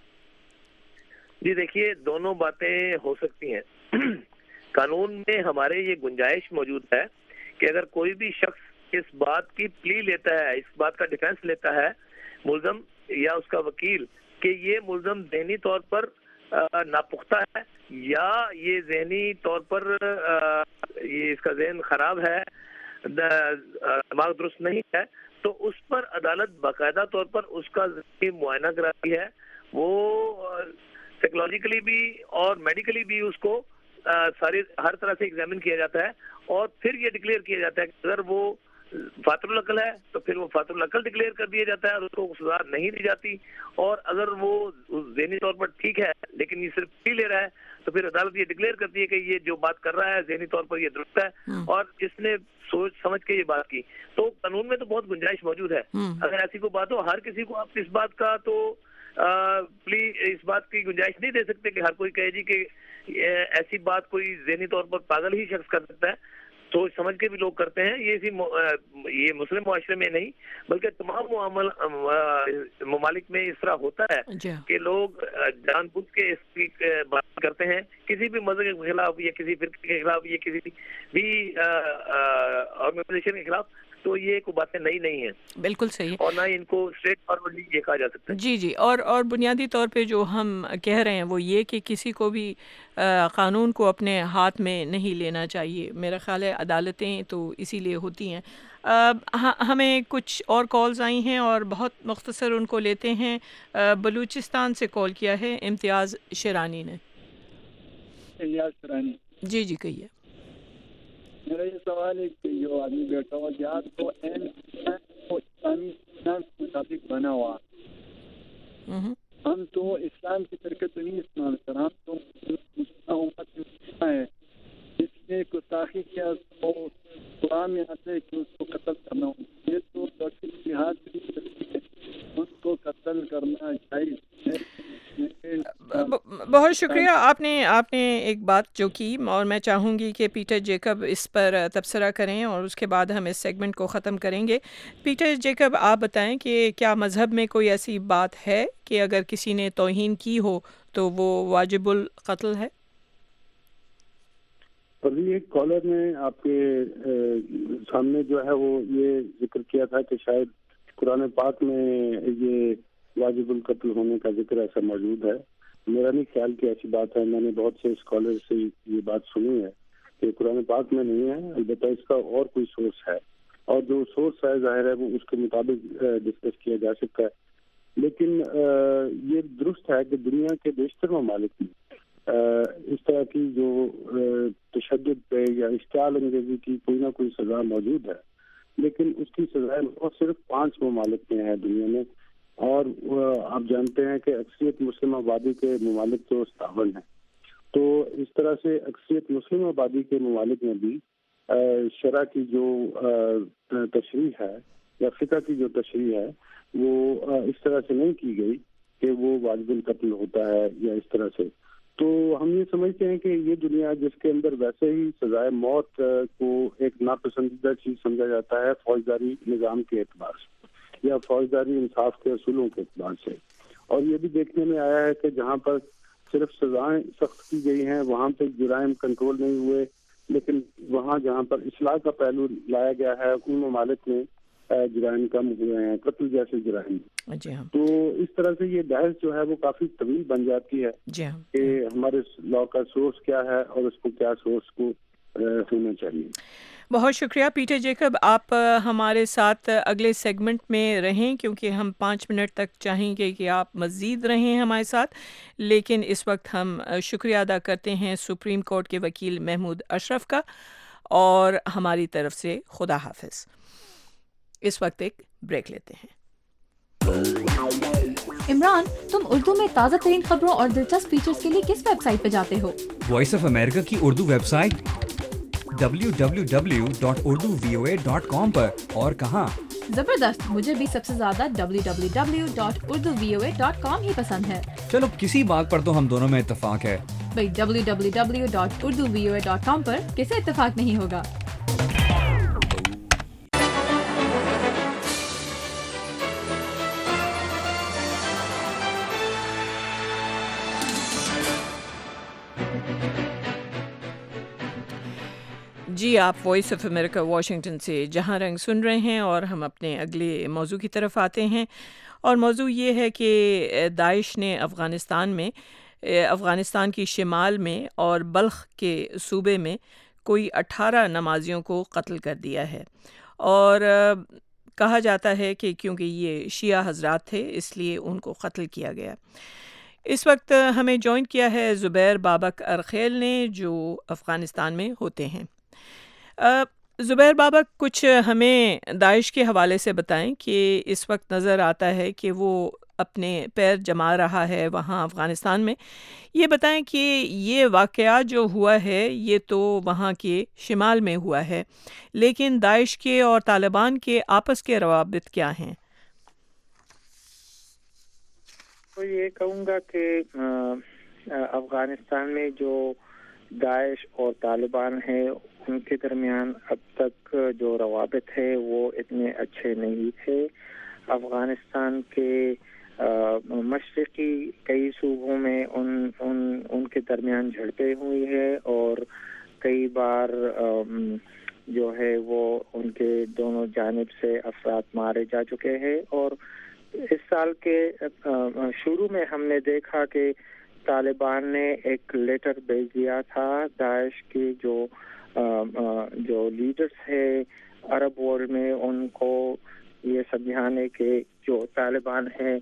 Speaker 4: جی دیکھیے، دونوں باتیں ہو سکتی ہیں. قانون میں ہمارے یہ گنجائش موجود ہے کہ اگر کوئی بھی شخص اس بات کی پلی لیتا ہے، اس بات کا ڈیفینس لیتا ہے ملزم یا اس کا وکیل کہ یہ ملزم ذہنی طور پر ناپختہ ہے یا یہ ذہنی طور پر یہ اس کا ذہن خراب ہے، دماغ درست نہیں ہے، تو اس پر عدالت باقاعدہ طور پر اس کا ذہنی معائنہ کراتی ہے. وہ سائیکولوجیکلی بھی اور میڈیکلی بھی اس کو ساری ہر طرح سے ایگزامن کیا جاتا ہے، اور پھر یہ ڈکلیئر کیا جاتا ہے کہ اگر وہ فاتر العقل ہے تو پھر وہ فاتر العقل ڈکلیئر کر دیا جاتا ہے اور اس کو سزا نہیں دی جاتی. اور اگر وہ ذہنی طور پر ٹھیک ہے لیکن یہ صرف پی لے رہا ہے تو پھر عدالت یہ ڈکلیئر کرتی ہے کہ یہ جو بات کر رہا ہے ذہنی طور پر یہ درست ہے اور اس نے سوچ سمجھ کے یہ بات کی. تو قانون میں تو بہت گنجائش موجود ہے. اگر ایسی کوئی بات ہو، ہر کسی کو آپ اس بات کا تو پلیز اس بات کی گنجائش نہیں دے سکتے کہ ہر کوئی کہے جی کہ ایسی بات کوئی ذہنی طور پر پاگل ہی شخص کر سکتا ہے. سوچ سمجھ کے بھی لوگ کرتے ہیں. یہ اسی یہ مسلم معاشرے میں نہیں بلکہ تمام ممالک میں اس طرح ہوتا ہے کہ لوگ جان بوجھ کے اس کی بات کرتے ہیں کسی بھی مذہب کے خلاف یا کسی فرقے کے خلاف یا کسی بھی آرگنائزیشن کے خلاف. تو یہ کوئی باتیں نئی نہیں ہیں.
Speaker 1: بالکل صحیح.
Speaker 4: اور نہ ان کو اسٹریٹ فارورڈلی یہ کہا جا سکتا ہے.
Speaker 1: جی جی اور اور بنیادی طور پہ جو ہم کہہ رہے ہیں وہ یہ کہ کسی کو بھی قانون کو اپنے ہاتھ میں نہیں لینا چاہیے. میرا خیال ہے عدالتیں تو اسی لیے ہوتی ہیں. ہمیں کچھ اور کالز آئی ہیں اور بہت مختصر ان کو لیتے ہیں. بلوچستان سے کال کیا ہے امتیاز شیرانی نے.
Speaker 9: امتیاز شیرانی
Speaker 1: جی جی کہیے.
Speaker 9: میرا یہ سوال ہے کہ جو آدمی بیٹھا ہوا جہاد کو اسلامی اسلام کے مطابق بنا ہوا، ہم تو اسلام کی ترکت نہیں استعمال کر، ہم تو امت ہے، اس نے گستاخی کیا تو قرآن میں آتا ہے کہ اس کو قتل کرنا ہو. یہ تو جہاد کی ہے، اس کو قتل کرنا جائز ہے.
Speaker 1: بہت شکریہ. آپ نے آپ نے ایک بات جو کی اور میں چاہوں گی کہ پیٹر جیکب اس پر تبصرہ کریں اور اس کے بعد ہم اس سیگمنٹ کو ختم کریں گے. پیٹر جیکب آپ بتائیں کہ کیا مذہب میں کوئی ایسی بات ہے کہ اگر کسی نے توہین کی ہو تو وہ واجب القتل ہے؟
Speaker 5: ابھی ایک کالر نے آپ کے سامنے جو ہے وہ یہ ذکر کیا تھا کہ شاید قرآن پاک میں یہ واجب القتل ہونے کا ذکر ایسا موجود ہے. میرا نہیں خیال کہ ایسی بات ہے. میں نے بہت سے اسکالر سے یہ بات سنی ہے کہ قرآن پاک میں نہیں ہے، البتہ اس کا اور کوئی سورس ہے اور جو سورس ہے ظاہر ہے وہ اس کے مطابق ڈسکس کیا جا سکتا ہے. لیکن یہ درست ہے کہ دنیا کے بیشتر ممالک میں اس طرح کی جو تشدد پہ یا اشتعال انگیزی کی کوئی نہ کوئی سزا موجود ہے، لیکن اس کی سزائیں صرف پانچ ممالک میں ہے دنیا میں. اور آپ جانتے ہیں کہ اکثریت مسلم آبادی کے ممالک تو ستاون ہیں. تو اس طرح سے اکثریت مسلم آبادی کے ممالک میں بھی شرع کی جو تشریح ہے یا فقہ کی جو تشریح ہے وہ اس طرح سے نہیں کی گئی کہ وہ واجب القتل ہوتا ہے یا اس طرح سے. تو ہم یہ سمجھتے ہیں کہ یہ دنیا جس کے اندر ویسے ہی سزائے موت کو ایک ناپسندیدہ چیز سمجھا جاتا ہے فوجداری نظام کے اعتبار سے یا فوجداری انصاف کے اصولوں کے اعتبار سے، اور یہ بھی دیکھنے میں آیا ہے کہ جہاں پر صرف سزائیں سخت کی گئی ہیں وہاں پہ جرائم کنٹرول نہیں ہوئے، لیکن وہاں جہاں پر اصلاح کا پہلو لایا گیا ہے ان ممالک میں جرائم کم ہوئے ہیں، قتل جیسے جرائم.
Speaker 1: جی ہاں.
Speaker 5: تو اس طرح سے یہ بحث جو ہے وہ کافی طویل بن جاتی ہے
Speaker 1: جی ہاں.
Speaker 5: کہ ہمارے لا کا سورس کیا ہے اور اس کو کیا سورس کو ہونا چاہیے.
Speaker 1: بہت شکریہ پیٹر جیکب. آپ ہمارے ساتھ اگلے سیگمنٹ میں رہیں کیونکہ ہم پانچ منٹ تک چاہیں گے کہ آپ مزید رہیں ہمارے ساتھ, لیکن اس وقت ہم شکریہ ادا کرتے ہیں سپریم کورٹ کے وکیل محمود اشرف کا, اور ہماری طرف سے خدا حافظ. اس وقت ایک بریک لیتے ہیں.
Speaker 10: عمران, تم اردو میں تازہ ترین خبروں اور دلچسپ فیچرز کے لیے کس ویب سائٹ پہ جاتے ہو؟
Speaker 11: وائس آف امریکہ کی Urdu website W W W dot Urdu V O A dot com پر. اور کہاں؟
Speaker 10: زبردست, مجھے بھی سب سے زیادہ W W W dot Urdu V O A dot com ہی پسند ہے.
Speaker 11: چلو کسی بات پر تو ہم دونوں میں اتفاق ہے.
Speaker 10: بھائی W W W dot Urdu V O A dot com پر کسے اتفاق نہیں ہوگا.
Speaker 1: جی, آپ وائس آف امریکہ واشنگٹن سے جہاں رنگ سن رہے ہیں, اور ہم اپنے اگلے موضوع کی طرف آتے ہیں. اور موضوع یہ ہے کہ داعش نے افغانستان میں افغانستان کی شمال میں اور بلخ کے صوبے میں کوئی اٹھارہ نمازیوں کو قتل کر دیا ہے, اور کہا جاتا ہے کہ کیونکہ یہ شیعہ حضرات تھے اس لیے ان کو قتل کیا گیا. اس وقت ہمیں جوائن کیا ہے زبیر بابک ارخیل نے, جو افغانستان میں ہوتے ہیں. زبیر بابک, کچھ ہمیں داعش کے حوالے سے بتائیں کہ اس وقت نظر آتا ہے کہ وہ اپنے پیر جما رہا ہے وہاں افغانستان میں. یہ بتائیں کہ یہ واقعہ جو ہوا ہے یہ تو وہاں کے شمال میں ہوا ہے, لیکن داعش کے اور طالبان کے آپس کے روابط کیا ہیں؟
Speaker 12: تو یہ کہوں گا کہ افغانستان میں جو داعش اور طالبان ہیں ان کے درمیان اب تک جو روابط ہے وہ اتنے اچھے نہیں تھے. افغانستان کے مشرقی کئی صوبوں میں ان ان ان کے درمیان جھڑپیں ہوئی ہے, اور کئی بار جو ہے وہ ان کے دونوں جانب سے افراد مارے جا چکے ہیں. اور اس سال کے شروع میں ہم نے دیکھا کہ طالبان نے ایک لیٹر بھیج دیا تھا داعش کے جو جو لیڈرز ہیں عرب ورلڈ میں, ان کو یہ سمجھانے کہ جو طالبان ہیں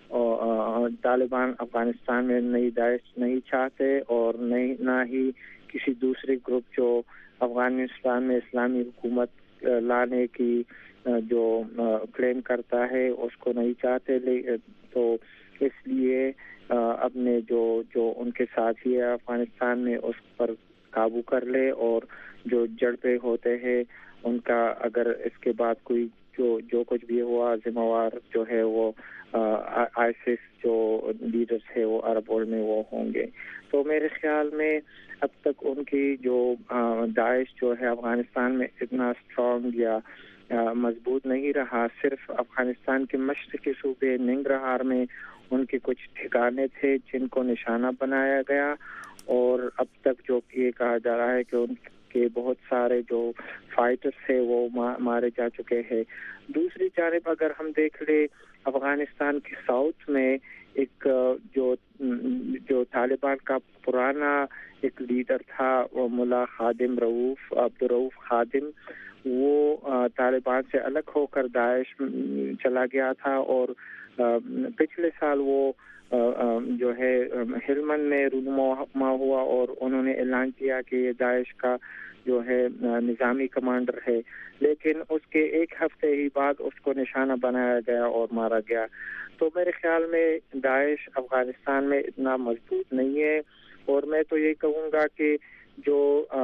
Speaker 12: طالبان افغانستان میں نئی داعش نہیں چاہتے, اور نہیں نہ ہی کسی دوسرے گروپ جو افغانستان میں اسلامی حکومت لانے کی جو کلیم کرتا ہے اس کو نہیں چاہتے. تو اس لیے اپنے جو جو ان کے ساتھی ہے افغانستان میں اس پر قابو کر لے, اور جو جڑپے ہوتے ہیں ان کا اگر اس کے بعد کوئی جو جو کچھ بھی ہوا ذمہ وار جو ہے وہ آئیسس جو لیڈرز ہے وہ عرب ورلڈ میں وہ ہوں گے. تو میرے خیال میں اب تک ان کی جو داعش جو ہے افغانستان میں اتنا اسٹرانگ یا مضبوط نہیں رہا. صرف افغانستان کے مشرقی صوبے ننگرہار میں ان کے کچھ ٹھکانے تھے جن کو نشانہ بنایا گیا, اور اب تک جو یہ کہا جا رہا ہے کہ ان کے بہت سارے جو فائٹرز تھے وہ مارے جا چکے ہیں. دوسری جانب اگر ہم دیکھ لیں افغانستان کے ساؤتھ میں ایک جو جو طالبان کا پرانا ایک لیڈر تھا ملا خادم رؤوف عبدالرؤوف خادم, وہ طالبان سے الگ ہو کر داعش چلا گیا تھا, اور پچھلے سال وہ جو ہے ہلمند میں رونما ہوا اور انہوں نے اعلان کیا کہ یہ داعش کا جو ہے نظامی کمانڈر ہے, لیکن اس کے ایک ہفتے ہی بعد اس کو نشانہ بنایا گیا اور مارا گیا. تو میرے خیال میں داعش افغانستان میں اتنا مضبوط نہیں ہے, اور میں تو یہ کہوں گا کہ جو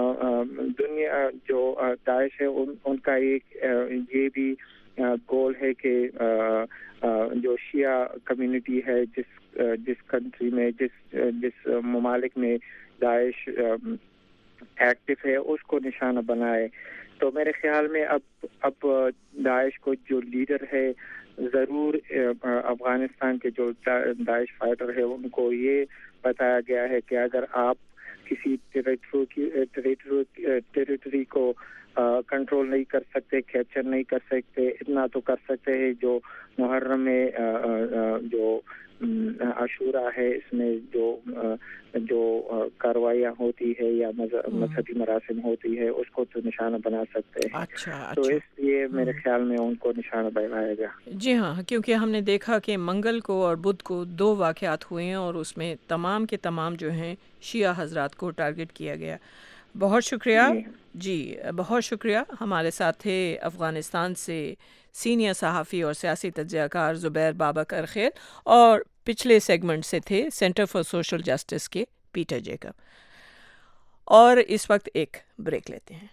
Speaker 12: دنیا جو داعش ہے ان ان کا ایک یہ بھی گول ہے کہ جو شیعہ کمیونٹی ہے جس جس کنٹری میں جس جس ممالک میں داعش ایکٹیو ہے اس کو نشانہ بنائے. تو میرے خیال میں اب اب داعش کو جو لیڈر ہے ضرور افغانستان کے جو داعش فائٹر ہے ان کو یہ بتایا گیا ہے کہ اگر آپ کسی ٹیریٹری کو کنٹرول نہیں کر سکتے, کیپچر نہیں کر سکتے, اتنا تو کر سکتے ہیں جو محرم میں جو عاشورہ ہے، اس میں جو جو کاروائیاں ہوتی ہے یا مذہبی مراسم ہوتی ہے اس کو تو نشانہ بنا سکتے ہیں.
Speaker 1: اچھا
Speaker 12: تو اس لیے میرے خیال میں ان کو نشانہ بنایا گیا.
Speaker 1: جی ہاں، کیونکہ ہم نے دیکھا کہ منگل کو اور بدھ کو دو واقعات ہوئے ہیں اور اس میں تمام کے تمام جو ہیں شیعہ حضرات کو ٹارگٹ کیا گیا. بہت شکریہ جی، بہت شکریہ. ہمارے ساتھ تھے افغانستان سے سینئر صحافی اور سیاسی تجزیہ کار زبیر بابکر خیل، اور پچھلے سیگمنٹ سے تھے سینٹر فار سوشل جسٹس کے پیٹر جیکب. اور اس وقت ایک بریک لیتے ہیں.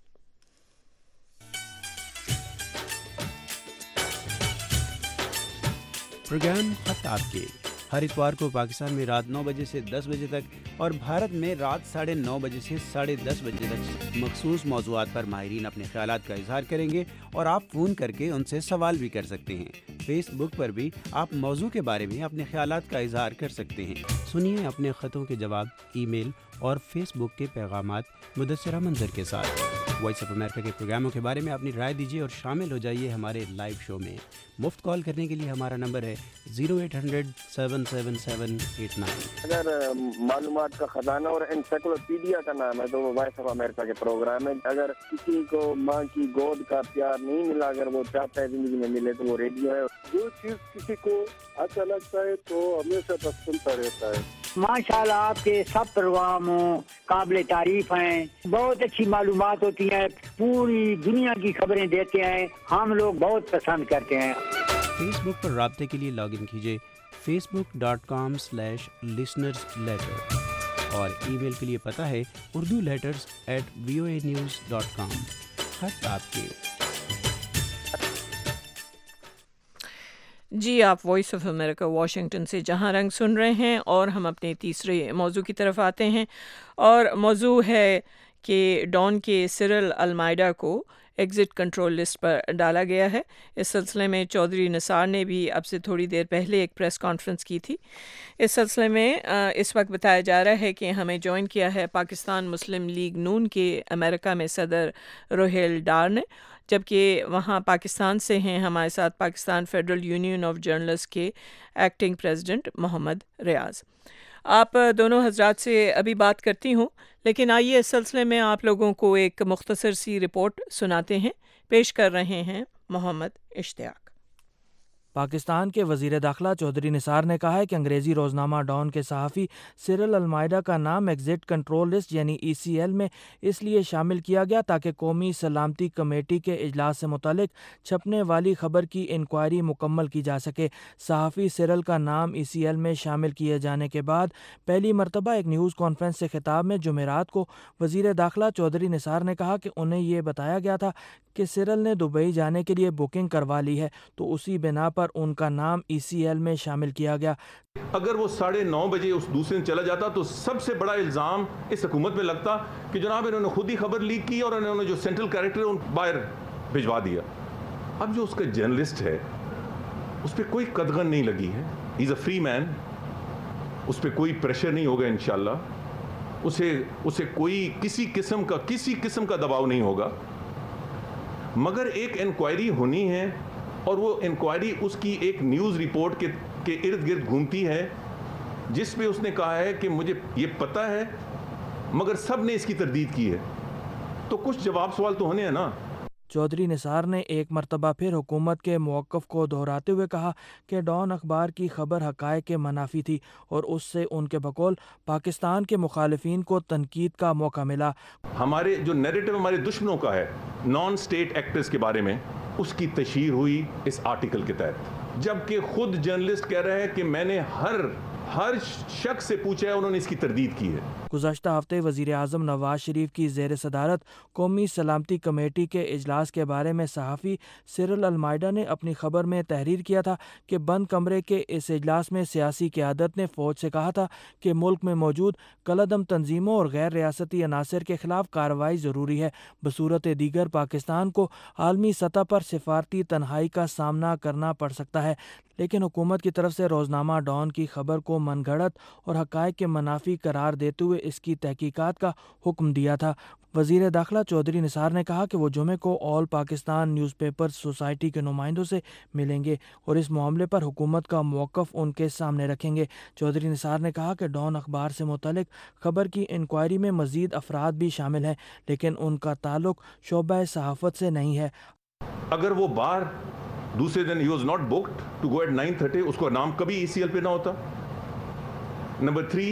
Speaker 13: پروگرام خط آپ کے ہر اتوار کو پاکستان میں رات نو بجے سے دس بجے تک اور بھارت میں رات ساڑھے نو بجے سے ساڑھے دس بجے تک مخصوص موضوعات پر ماہرین اپنے خیالات کا اظہار کریں گے اور آپ فون کر کے ان سے سوال بھی کر سکتے ہیں. فیس بک پر بھی آپ موضوع کے بارے میں اپنے خیالات کا اظہار کر سکتے ہیں. سنیے اپنے خطوں کے جواب ای میل اور فیس بک کے پیغامات مدثرہ منظر کے ساتھ. وائس آف امریکہ کے پروگراموں کے بارے میں اپنی رائے دیجیے اور شامل ہو جائیے ہمارے لائیو شو میں. مفت کال کرنے کے لیے ہمارا نمبر ہے zero eight hundred seven seven seven eight nine.
Speaker 14: اگر معلومات کا خزانہ اور انسائکلوپیڈیا کا نام ہے تو وہ وائس آف امریکہ کے پروگرام ہے. اگر کسی کو ماں کی گود کا پیار نہیں ملا، اگر وہ چاہتا ہے زندگی میں ملے، تو وہ ریڈیو ہے.
Speaker 5: جو چیز کسی کو اچھا لگتا ہے تو ہمیشہ بس سنتا رہتا ہے.
Speaker 15: ماشاءاللہ آپ کے سب پروگرام قابل تعریف ہیں، بہت اچھی معلومات ہوتی ہیں، پوری دنیا کی خبریں دیتے ہیں، ہم لوگ بہت پسند کرتے ہیں.
Speaker 13: فیس بک پر رابطے کے لیے لاگ ان کیجیے Facebook dot com slash listeners letter اور ای میل کے لیے پتہ ہے Urdu letters at V O A news dot com. خط آپ کے.
Speaker 1: جی، آپ وائس آف امریکہ واشنگٹن سے جہاں رنگ سن رہے ہیں اور ہم اپنے تیسرے موضوع کی طرف آتے ہیں، اور موضوع ہے کہ ڈان کے سرل المائیڈا کو ایگزٹ کنٹرول لسٹ پر ڈالا گیا ہے. اس سلسلے میں چودھری نثار نے بھی اب سے تھوڑی دیر پہلے ایک پریس کانفرنس کی تھی. اس سلسلے میں اس وقت بتایا جا رہا ہے کہ ہمیں جوائن کیا ہے پاکستان مسلم لیگ نون کے امریکہ میں صدر روہیل ڈار نے، جبکہ وہاں پاکستان سے ہیں ہمارے ساتھ Pakistan Federal Union of Journalist کے ایکٹنگ پریزیڈنٹ محمد ریاض. آپ دونوں حضرات سے ابھی بات کرتی ہوں، لیکن آئیے اس سلسلے میں آپ لوگوں کو ایک مختصر سی رپورٹ سناتے ہیں. پیش کر رہے ہیں محمد اشتیاق.
Speaker 16: پاکستان کے وزیر داخلہ چودھری نثار نے کہا ہے کہ انگریزی روزنامہ ڈان کے صحافی سرل المائیڈا کا نام ایگزٹ کنٹرول لسٹ یعنی ای سی ایل میں اس لیے شامل کیا گیا تاکہ قومی سلامتی کمیٹی کے اجلاس سے متعلق چھپنے والی خبر کی انکوائری مکمل کی جا سکے. صحافی سرل کا نام ای سی ایل میں شامل کیے جانے کے بعد پہلی مرتبہ ایک نیوز کانفرنس سے خطاب میں جمعرات کو وزیر داخلہ چودھری نثار نے کہا کہ انہیں یہ بتایا گیا تھا کہ سرل نے دبئی جانے کے لیے بکنگ کروا لی ہے، تو اسی بنا پر ان کا نام ای سی ایل میں شامل کیا گیا.
Speaker 17: اگر وہ ساڑھے نو بجے اس دوسرے دن چلا جاتا تو سب سے بڑا الزام اس حکومت پہ لگتا کہ جناب انہوں نے خود ہی خبر لیک کی اور انہوں نے جو سینٹرل کریکٹر ان باہر بھجوا دیا. اب جو اس کا جرنلسٹ ہے اس پہ کوئی قدغن نہیں لگی ہے، ہی از اے فری مین، اس پہ کوئی پریشر نہیں ہوگا انشاءاللہ، اسے اسے کوئی کسی قسم کا کسی قسم کا دباؤ نہیں ہوگا. مگر ایک انکوائری ہونی ہے اور وہ انکوائری اس کی ایک نیوز رپورٹ کے کے ارد گرد گھومتی ہے جس پہ اس نے کہا ہے کہ مجھے یہ پتہ ہے مگر سب نے اس کی تردید کی ہے. تو کچھ جواب سوال تو ہونے ہیں نا.
Speaker 16: چودھری نثار نے ایک مرتبہ پھر حکومت کے موقف کو دہراتے ہوئے کہا کہ ڈان اخبار کی خبر حقائق کے منافی تھی اور اس سے ان کے بقول پاکستان کے مخالفین کو تنقید کا موقع ملا.
Speaker 17: ہمارے جو نیریٹو ہمارے دشمنوں کا ہے نان اسٹیٹ ایکٹرز کے بارے میں، اس کی تشہیر ہوئی اس آرٹیکل کے تحت، جبکہ خود جرنلسٹ کہہ رہا ہے کہ میں نے ہر ہر شخص سے پوچھا ہے، انہوں نے اس کی تردید کی ہے.
Speaker 16: گزشتہ ہفتے وزیر اعظم نواز شریف کی زیر صدارت قومی سلامتی کمیٹی کے اجلاس کے بارے میں صحافی سرل المائیڈا نے اپنی خبر میں تحریر کیا تھا کہ بند کمرے کے اس اجلاس میں سیاسی قیادت نے فوج سے کہا تھا کہ ملک میں موجود کالعدم تنظیموں اور غیر ریاستی عناصر کے خلاف کارروائی ضروری ہے. بصورت دیگر پاکستان کو عالمی سطح پر سفارتی تنہائی کا سامنا کرنا پڑ سکتا ہے، لیکن حکومت کی طرف سے روزنامہ ڈان کی خبر کو को मनगढ़ंत और हक़ाइक़ के मनाफी करार देते हुए इसकी तहकीकात का हुक्म दिया था। वज़ीर दाखिला चौधरी निसार ने कहा कि वो जुमे को ऑल पाकिस्तान न्यूज़पेपर सोसाइटी के नुमाइंदों से मिलेंगे और इस मामले पर हुकूमत का मौक़िफ़ उनके सामने रखेंगे। चौधरी निसार ने कहा कि डॉन अखबार से मुतल्लिक़ ख़बर की इंक्वायरी में मज़ीद अफराद भी शामिल हैं, लेकिन उनका ताल्लुक़ शोबा सहाफ़त से नहीं है।
Speaker 17: अगर वो बार दूसरे दिन ही was not booked to go at nine thirty, उसका नाम कभी ईसीएल पे ना होता। नंबर थ्री,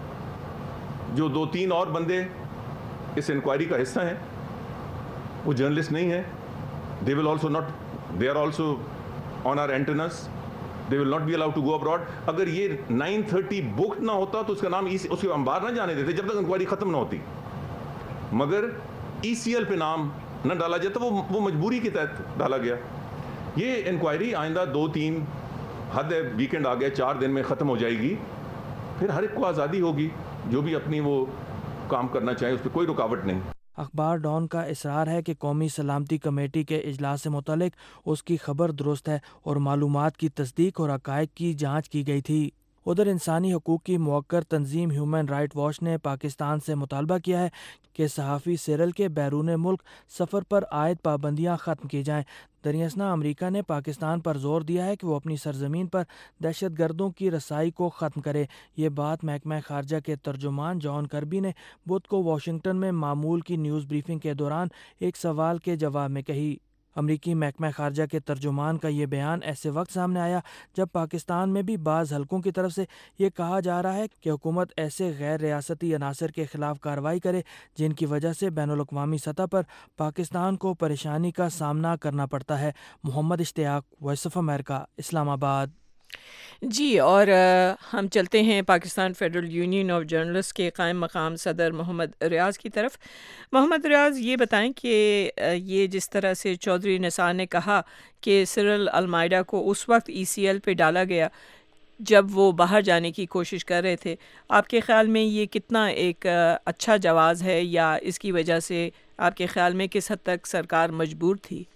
Speaker 17: जो दो तीन और बंदे इस इंक्वायरी का हिस्सा हैं वो जर्नलिस्ट नहीं है। They will also not, they are also on our antennas, they will not be allowed to go abroad. अगर ये नाइन थर्टी बुक्ड ना होता तो उसका नाम उसके हम बाहर ना जाने देते जब तक इंक्वायरी ख़त्म ना होती। मगर ईसीएल पे नाम न डाला जाता, वो वो मजबूरी के तहत डाला गया। ये इंक्वायरी आइंदा दो तीन हद है, वीकेंड आ गया, चार दिन में ख़त्म हो जाएगी। फिर हर एक को आज़ादी होगी जो भी अपनी वो काम करना चाहे, उस पर कोई रुकावट नहीं।
Speaker 16: अखबार डॉन का इसरार है कि कौमी सलामती कमेटी के इजलास से मुतल्लिक उसकी खबर दुरुस्त है और मालूमात की तस्दीक और हक़ाइक़ की जाँच की गई थी। उधर इंसानी हकूक़ की मौक़र तंजीम ह्यूमन राइट वॉच ने पाकिस्तान से मुतालबा किया है कि सहाफ़ी सिरल के बैरून मुल्क सफ़र पर आयद पाबंदियाँ ख़त्म की जाएँ। दरियासना अमरीका ने पाकिस्तान पर जोर दिया है कि वो अपनी सरजमीन पर दहशत गर्दों की रसाई को ख़त्म करे। ये बात महकमा ख़ारजा के तर्जुमान जॉन कर्बी ने बुध को वाशिंगटन में मामूल की न्यूज़ ब्रीफिंग के दौरान एक सवाल के जवाब में कही। अमरीकी महकमा ख़ारजा के तर्जुमान का ये बयान ऐसे वक्त सामने आया जब पाकिस्तान में भी बाज़ हलकों की तरफ से ये कहा जा रहा है कि हुकूमत ऐसे गैर रियासती अनासर के ख़िलाफ़ कार्रवाई करे जिनकी वजह से बैनुल-अक़वामी सतह पर पाकिस्तान को परेशानी का सामना करना पड़ता है। Mohammad Ishtiaq, Voice of America, Islamabad.
Speaker 1: जी, और आ, हम चलते हैं Pakistan Federal Union of Journalist के कायम मकाम सदर मोहम्मद रियाज़ की तरफ। मोहम्मद रियाज़, ये बताएं कि ये जिस तरह से चौधरी निसार ने कहा कि सिरल अलमाइडा को उस वक्त ईसीएल पे डाला गया जब वो बाहर जाने की कोशिश कर रहे थे, आपके ख़्याल में ये कितना एक अच्छा जवाज़ है या इसकी वजह से आपके ख़्याल में किस हद तक सरकार मजबूर थी?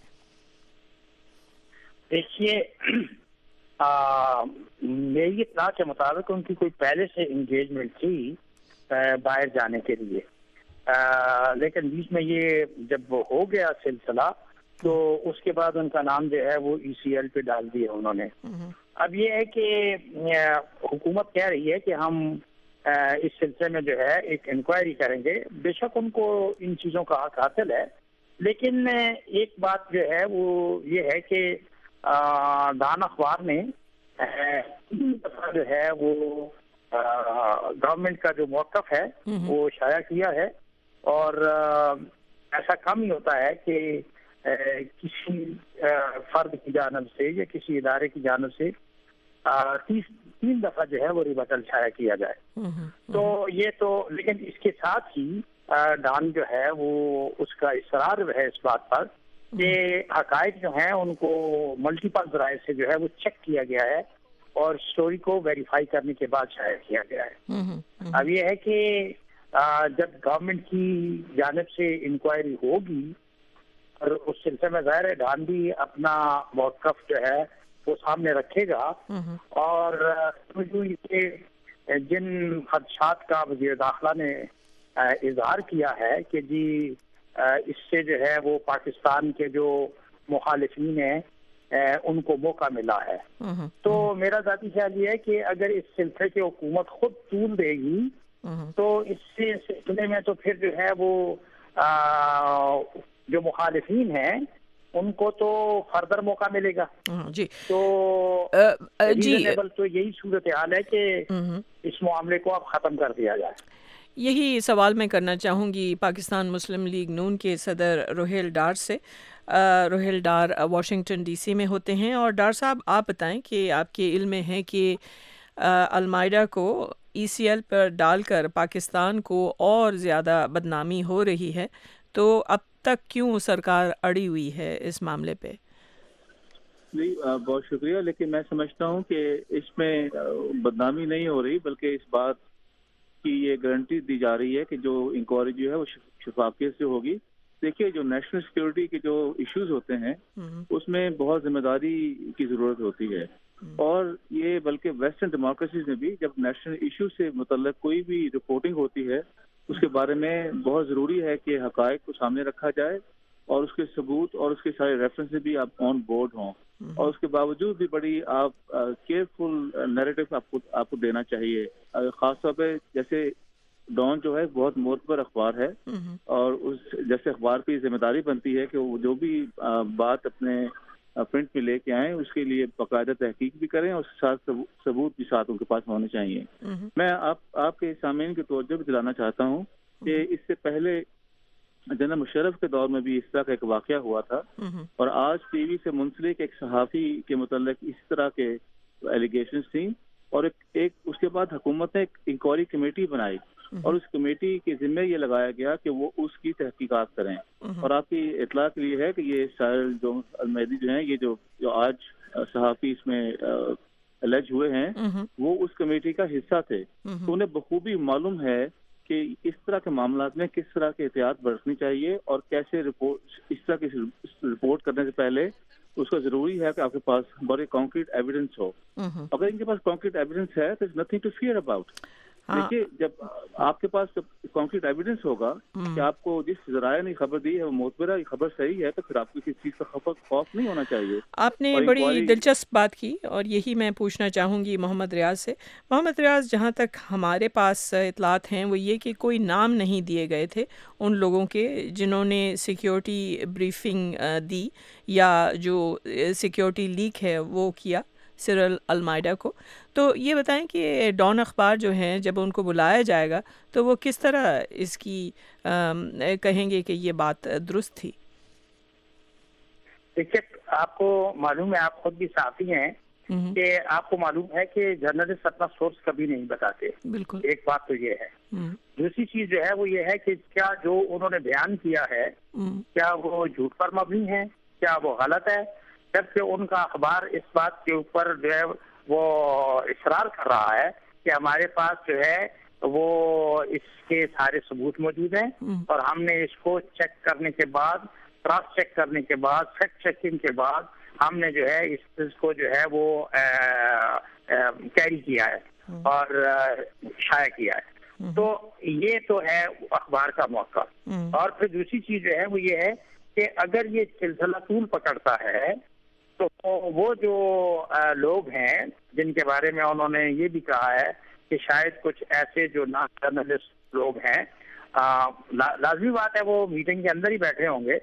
Speaker 18: देखिए, आ, मेरी इत्तला के मुताबिक उनकी कोई पहले से इंगेजमेंट थी बाहर जाने के लिए, आ, लेकिन बीच में ये जब वो हो गया सिलसिला तो उसके बाद उनका नाम जो है वो ईसीएल पे डाल दिया उन्होंने। अब ये है कि हुकूमत कह रही है कि हम आ, इस सिलसिले में जो है एक इंक्वायरी करेंगे। बेशक उनको इन चीज़ों का हक हासिल है, लेकिन एक बात जो है वो ये है कि दान अखबार ने तीन दफा जो है वो गवर्नमेंट का जो मौक़िफ़ है वो शाया किया है, और आ, ऐसा कम ही होता है कि आ, किसी फर्द की जानिब से या किसी इदारे की जानिब से आ, तीस तीन दफा जो है वो रिबटल शाया किया जाए। तो ये तो, लेकिन इसके साथ ही डान जो है वो उसका इसरार है इस बात पर कि हकायक जो हैं उनको मल्टीपल ज़राए से जो है वो चेक किया गया है और स्टोरी को वेरीफाई करने के बाद शाया किया गया है। अब ये है कि जब गवर्नमेंट की जानिब से इंक्वायरी होगी और उस सिलसिले में ज़ाहिर है डान भी अपना मौक़िफ़ जो है वो सामने रखेगा, और जिन खदशात का वज़ीर दाखिला ने इजहार किया है कि जी इससे जो है वो पाकिस्तान के जो मुखालिफिन हैं उनको मौका मिला है, तो मेरा ज़ाती ख्याल ये है कि अगर इस सिलसिले की हुकूमत खुद तूल देगी तो इससे सिलसिले में तो फिर जो है वो आ, जो मुखालिफिन हैं उनको तो फर्दर मौका मिलेगा।
Speaker 1: जी,
Speaker 18: तो रीजनेबल तो यही सूरत हाल है कि इस मामले को अब ख़त्म कर दिया जाए।
Speaker 1: यही सवाल मैं करना चाहूँगी पाकिस्तान मुस्लिम लीग नून के सदर रोहेल डार से। रोहेल डार वाशिंगटन डीसी में होते हैं, और डार साहब आप बताएं कि आपके इल्म में है कि अलमाइडा को ईसीएल पर डालकर पाकिस्तान को और ज़्यादा बदनामी हो रही है, तो अब तक क्यों सरकार अड़ी हुई है इस मामले पे?
Speaker 9: नहीं, बहुत शुक्रिया, लेकिन मैं समझता हूँ कि इसमें बदनामी नहीं हो रही, बल्कि इस बात की ये गारंटी दी जा रही है कि जो इंक्वायरी जो है वो शफाफियत से होगी। देखिए, जो नेशनल सिक्योरिटी के जो इश्यूज होते हैं उसमें बहुत जिम्मेदारी की ज़रूरत होती है,
Speaker 5: اور یہ بلکہ ویسٹرن ڈیموکریسیز میں بھی جب نیشنل ایشو سے متعلق کوئی بھی رپورٹنگ ہوتی ہے اس کے بارے میں بہت ضروری ہے کہ حقائق کو سامنے رکھا جائے اور اس کے ثبوت اور اس کے سارے ریفرنس بھی آپ آن بورڈ ہوں، اور اس کے باوجود بھی بڑی آپ کیئرفل نیریٹو آپ کو آپ کو دینا چاہیے. خاص طور پہ جیسے ڈان جو ہے بہت معتبر اخبار ہے، اور اس جیسے اخبار کی ذمہ داری بنتی ہے کہ وہ جو بھی بات اپنے پرنٹ پہ لے کے آئیں اس کے لیے باقاعدہ تحقیق بھی کریں اور ساتھ ثبوت بھی ساتھ ان کے پاس ہونے چاہیے. میں آپ آپ کے سامعین کی توجہ بھی دلانا چاہتا ہوں کہ اس سے پہلے جنرل مشرف کے دور میں بھی اس طرح کا ایک واقعہ ہوا تھا، اور آج ٹی وی سے منسلک ایک صحافی کے متعلق اس طرح کے ایلیگیشنز تھیں، اور ایک, ایک اس کے بعد حکومت نے ایک انکوائری کمیٹی بنائی اور اس کمیٹی کے ذمہ یہ لگایا گیا کہ وہ اس کی تحقیقات کریں. اور آپ کی اطلاع کے لیے ہے کہ یہ ساحل جو المیدی جو ہیں، یہ جو جو آج صحافی اس میں الج ہوئے ہیں، وہ اس کمیٹی کا حصہ تھے. تو انہیں بخوبی معلوم ہے کہ اس طرح کے معاملات میں کس طرح کی احتیاط برتنی چاہیے اور کیسے رپورٹ اس طرح کی رپورٹ کرنے سے پہلے اس کا ضروری ہے کہ آپ کے پاس بڑے کانکریٹ ایویڈنس ہو. اگر ان کے پاس کانکریٹ ایویڈنس ہے تو نتھنگ ٹو فیئر اباؤٹ. دیکھیے جب آپ کے پاس کانکریٹ ایویڈنس ہوگا کہ آپ کو جس ذرائع نے خبر دی ہے وہ معتبرہ خبر صحیح ہے، تو پھر آپ کو کسی چیز کا خوف نہیں ہونا چاہیے.
Speaker 1: آپ نے بڑی دلچسپ بات کی اور یہی میں پوچھنا چاہوں گی محمد ریاض سے. محمد ریاض، جہاں تک ہمارے پاس اطلاعات ہیں وہ یہ کہ کوئی نام نہیں دیے گئے تھے ان لوگوں کے جنہوں نے سیکیورٹی بریفنگ دی یا جو سیکیورٹی لیک ہے وہ کیا سرل المائیڈا کو. تو یہ بتائیں کہ ڈان اخبار جو ہیں جب ان کو بلایا جائے گا تو وہ کس طرح اس کی کہیں گے کہ یہ بات درست تھی؟
Speaker 18: دیکھیے آپ کو معلوم ہے، آپ خود بھی صحافی ہیں، کہ آپ کو معلوم ہے کہ جرنلسٹ اپنا سورس کبھی نہیں بتاتے.
Speaker 1: بالکل.
Speaker 18: ایک بات تو یہ ہے. دوسری چیز جو ہے وہ یہ ہے کہ کیا جو انہوں نے بیان کیا ہے کیا وہ جھوٹ پر مبنی ہے، کیا وہ غلط ہے، جبکہ ان کا اخبار اس بات کے اوپر جو ہے وہ اصرار کر رہا ہے کہ ہمارے پاس جو ہے وہ اس کے سارے ثبوت موجود ہیں اور ہم نے اس کو چیک کرنے کے بعد، کراس چیک کرنے کے بعد، فیکٹ چیکنگ کے بعد ہم نے جو ہے اس چیز کو جو ہے وہ کیری کیا ہے اور شائع کیا ہے. تو یہ تو ہے اخبار کا موقع. اور پھر دوسری چیز جو ہے وہ یہ ہے کہ اگر یہ سلسلہ طول پکڑتا ہے تو وہ جو لوگ ہیں جن کے بارے میں انہوں نے یہ بھی کہا ہے کہ شاید کچھ ایسے جو نان جرنلسٹ لوگ ہیں، لازمی بات ہے وہ میٹنگ کے اندر ہی بیٹھے ہوں گے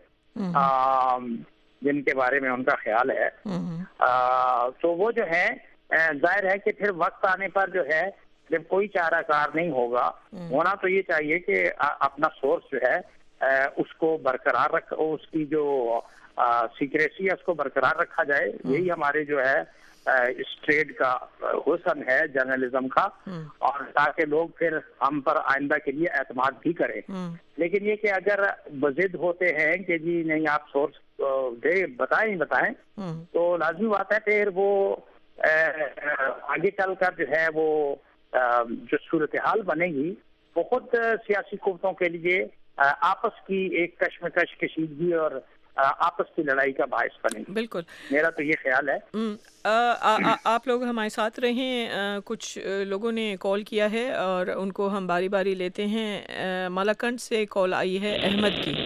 Speaker 18: جن کے بارے میں ان کا خیال ہے، تو وہ جو ہے ظاہر ہے کہ پھر وقت آنے پر جو ہے جب کوئی چارہ کار نہیں ہوگا، ہونا تو یہ چاہیے کہ اپنا سورس جو ہے اس کو برقرار رکھ، اس کی جو سیکریسی ہے اس کو برقرار رکھا جائے. یہی ہمارے جو ہے اس ٹریڈ کا حسن ہے جرنلزم کا، اور تاکہ لوگ پھر ہم پر آئندہ کے لیے اعتماد بھی کریں. لیکن یہ کہ اگر بضد ہوتے ہیں کہ جی نہیں آپ سورس دے بتائیں بتائیں تو لازمی بات ہے پھر وہ آگے چل کر جو ہے وہ جو صورتحال بنے گی وہ خود سیاسی قوتوں کے لیے آپس کی ایک کشمکش، کشیدگی اور آپس کی لڑائی کا باعث بنے گی.
Speaker 1: بالکل،
Speaker 18: میرا تو یہ خیال ہے.
Speaker 1: آپ لوگ ہمارے ساتھ رہیں. کچھ لوگوں نے کال کیا ہے اور ان کو ہم باری باری لیتے ہیں. مالاکنڈ سے کال آئی ہے احمد کی.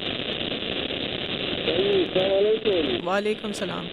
Speaker 1: وعلیکم السلام.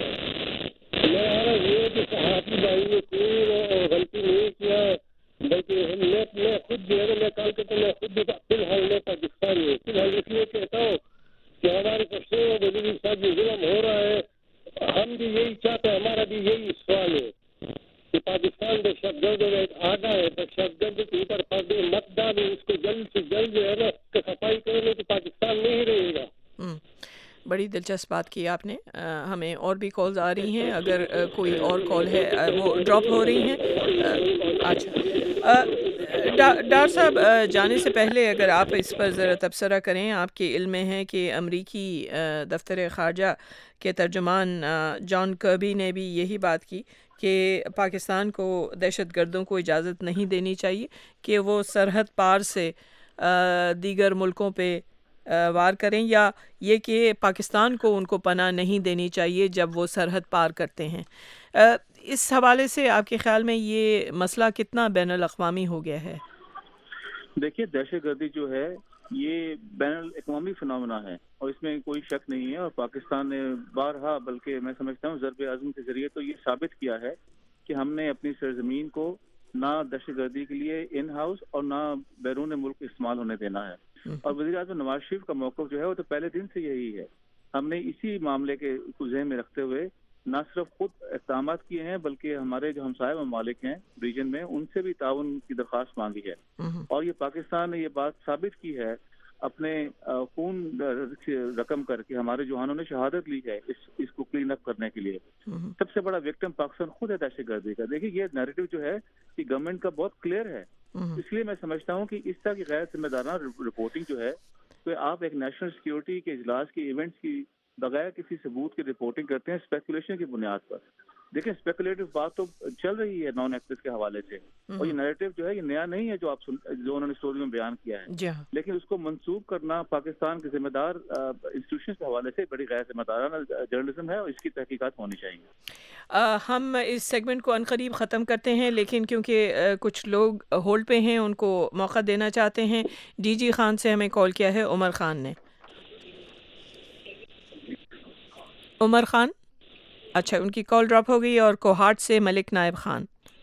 Speaker 19: صحافی بھائی نے کوئی غلطی نہیں کیا، بلکہ میں خود جو ہے میں کال کرتا ہوں، میں خود فی الحال میں پاکستان میں فی الحال اس لیے کہتا ہوں کہ ہمارے پشتوں کے ساتھ جو ظلم ہو رہا ہے، ہم بھی یہی چاہتے ہیں، ہمارا بھی یہی سوال ہے کہ پاکستان دہشت گرد ایک آگا ہے، دہشت گرد کے اوپر پردے مت ڈالے، اس کو جلد سے جلد جو ہے نا صفائی کرنے تو پاکستان نہیں رہے گا.
Speaker 1: بڑی دلچسپ بات کی آپ نے. ہمیں اور بھی کالز آ رہی ہیں، اگر کوئی اور کال ہے وہ ڈراپ ہو رہی ہیں. اچھا ڈاکٹر صاحب، جانے سے پہلے اگر آپ اس پر ذرا تبصرہ کریں. آپ کے علم میں ہے کہ امریکی دفتر خارجہ کے ترجمان جان کربی نے بھی یہی بات کی کہ پاکستان کو دہشت گردوں کو اجازت نہیں دینی چاہیے کہ وہ سرحد پار سے دیگر ملکوں پہ وار کریں، یا یہ کہ پاکستان کو ان کو پناہ نہیں دینی چاہیے جب وہ سرحد پار کرتے ہیں. اس حوالے سے آپ کے خیال میں یہ مسئلہ کتنا بین الاقوامی ہو گیا ہے؟
Speaker 20: دیکھیے دہشت گردی جو ہے یہ بین الاقوامی فنامنا ہے اور اس میں کوئی شک نہیں ہے، اور پاکستان نے بارہا بلکہ میں سمجھتا ہوں ضرب عزم کے ذریعے تو یہ ثابت کیا ہے کہ ہم نے اپنی سرزمین کو نہ دہشت گردی کے لیے ان ہاؤس اور نہ بیرون ملک استعمال ہونے دینا ہے۔ اور وزیر اعظم نواز شریف کا موقف جو ہے وہ تو پہلے دن سے یہی ہے۔ ہم نے اسی معاملے کے کو ذہن میں رکھتے ہوئے نہ صرف خود اقدامات کیے ہیں بلکہ ہمارے جو ہمسائے ممالک ہیں ریجن میں ان سے بھی تعاون کی درخواست مانگی ہے، اور یہ پاکستان نے یہ بات ثابت کی ہے اپنے خون رقم کر کے، ہمارے جوانوں نے شہادت لی ہے اس اس کو کلین اپ کرنے کے لیے۔ سب سے بڑا وکٹم پاکستان خود ہے دہشت گردی کا۔ دیکھیے یہ نیریٹو جو ہے یہ گورنمنٹ کا بہت کلیئر ہے، اس لیے میں سمجھتا ہوں کہ اس طرح کی غیر ذمہ دارانہ رپورٹنگ جو ہے کہ آپ ایک نیشنل سیکیورٹی کے اجلاس کی ایونٹس کی بغیر کسی ثبوت کی رپورٹنگ کرتے ہیں اسپیکولیشن کی بنیاد پر۔ دیکھیں اسپیکولیٹو بات تو چل رہی ہے نان ایکسس کے حوالے سے، اور یہ نیریٹو جو ہے یہ نیا نہیں ہے جو آپ جو انہوں نے اسٹوری میں بیان کیا ہے، لیکن اس کو منسوخ کرنا پاکستان کے ذمہ دار انسٹیٹیوشن کے حوالے سے بڑی غیر ذمہ دارانہ جرنلزم ہے، اور اس کی تحقیقات ہونی چاہیے۔
Speaker 1: ہم اس سیگمنٹ کو عنقریب ختم کرتے ہیں، لیکن کیونکہ کچھ لوگ ہولڈ پہ ہیں ان کو موقع دینا چاہتے ہیں۔ ڈی جی خان سے ہمیں کال کیا ہے عمر خان نے۔ عمر خان، اچھا ان کی کال ڈراپ ہو گئی۔ اور کوہاٹ سے ملک نائب خان۔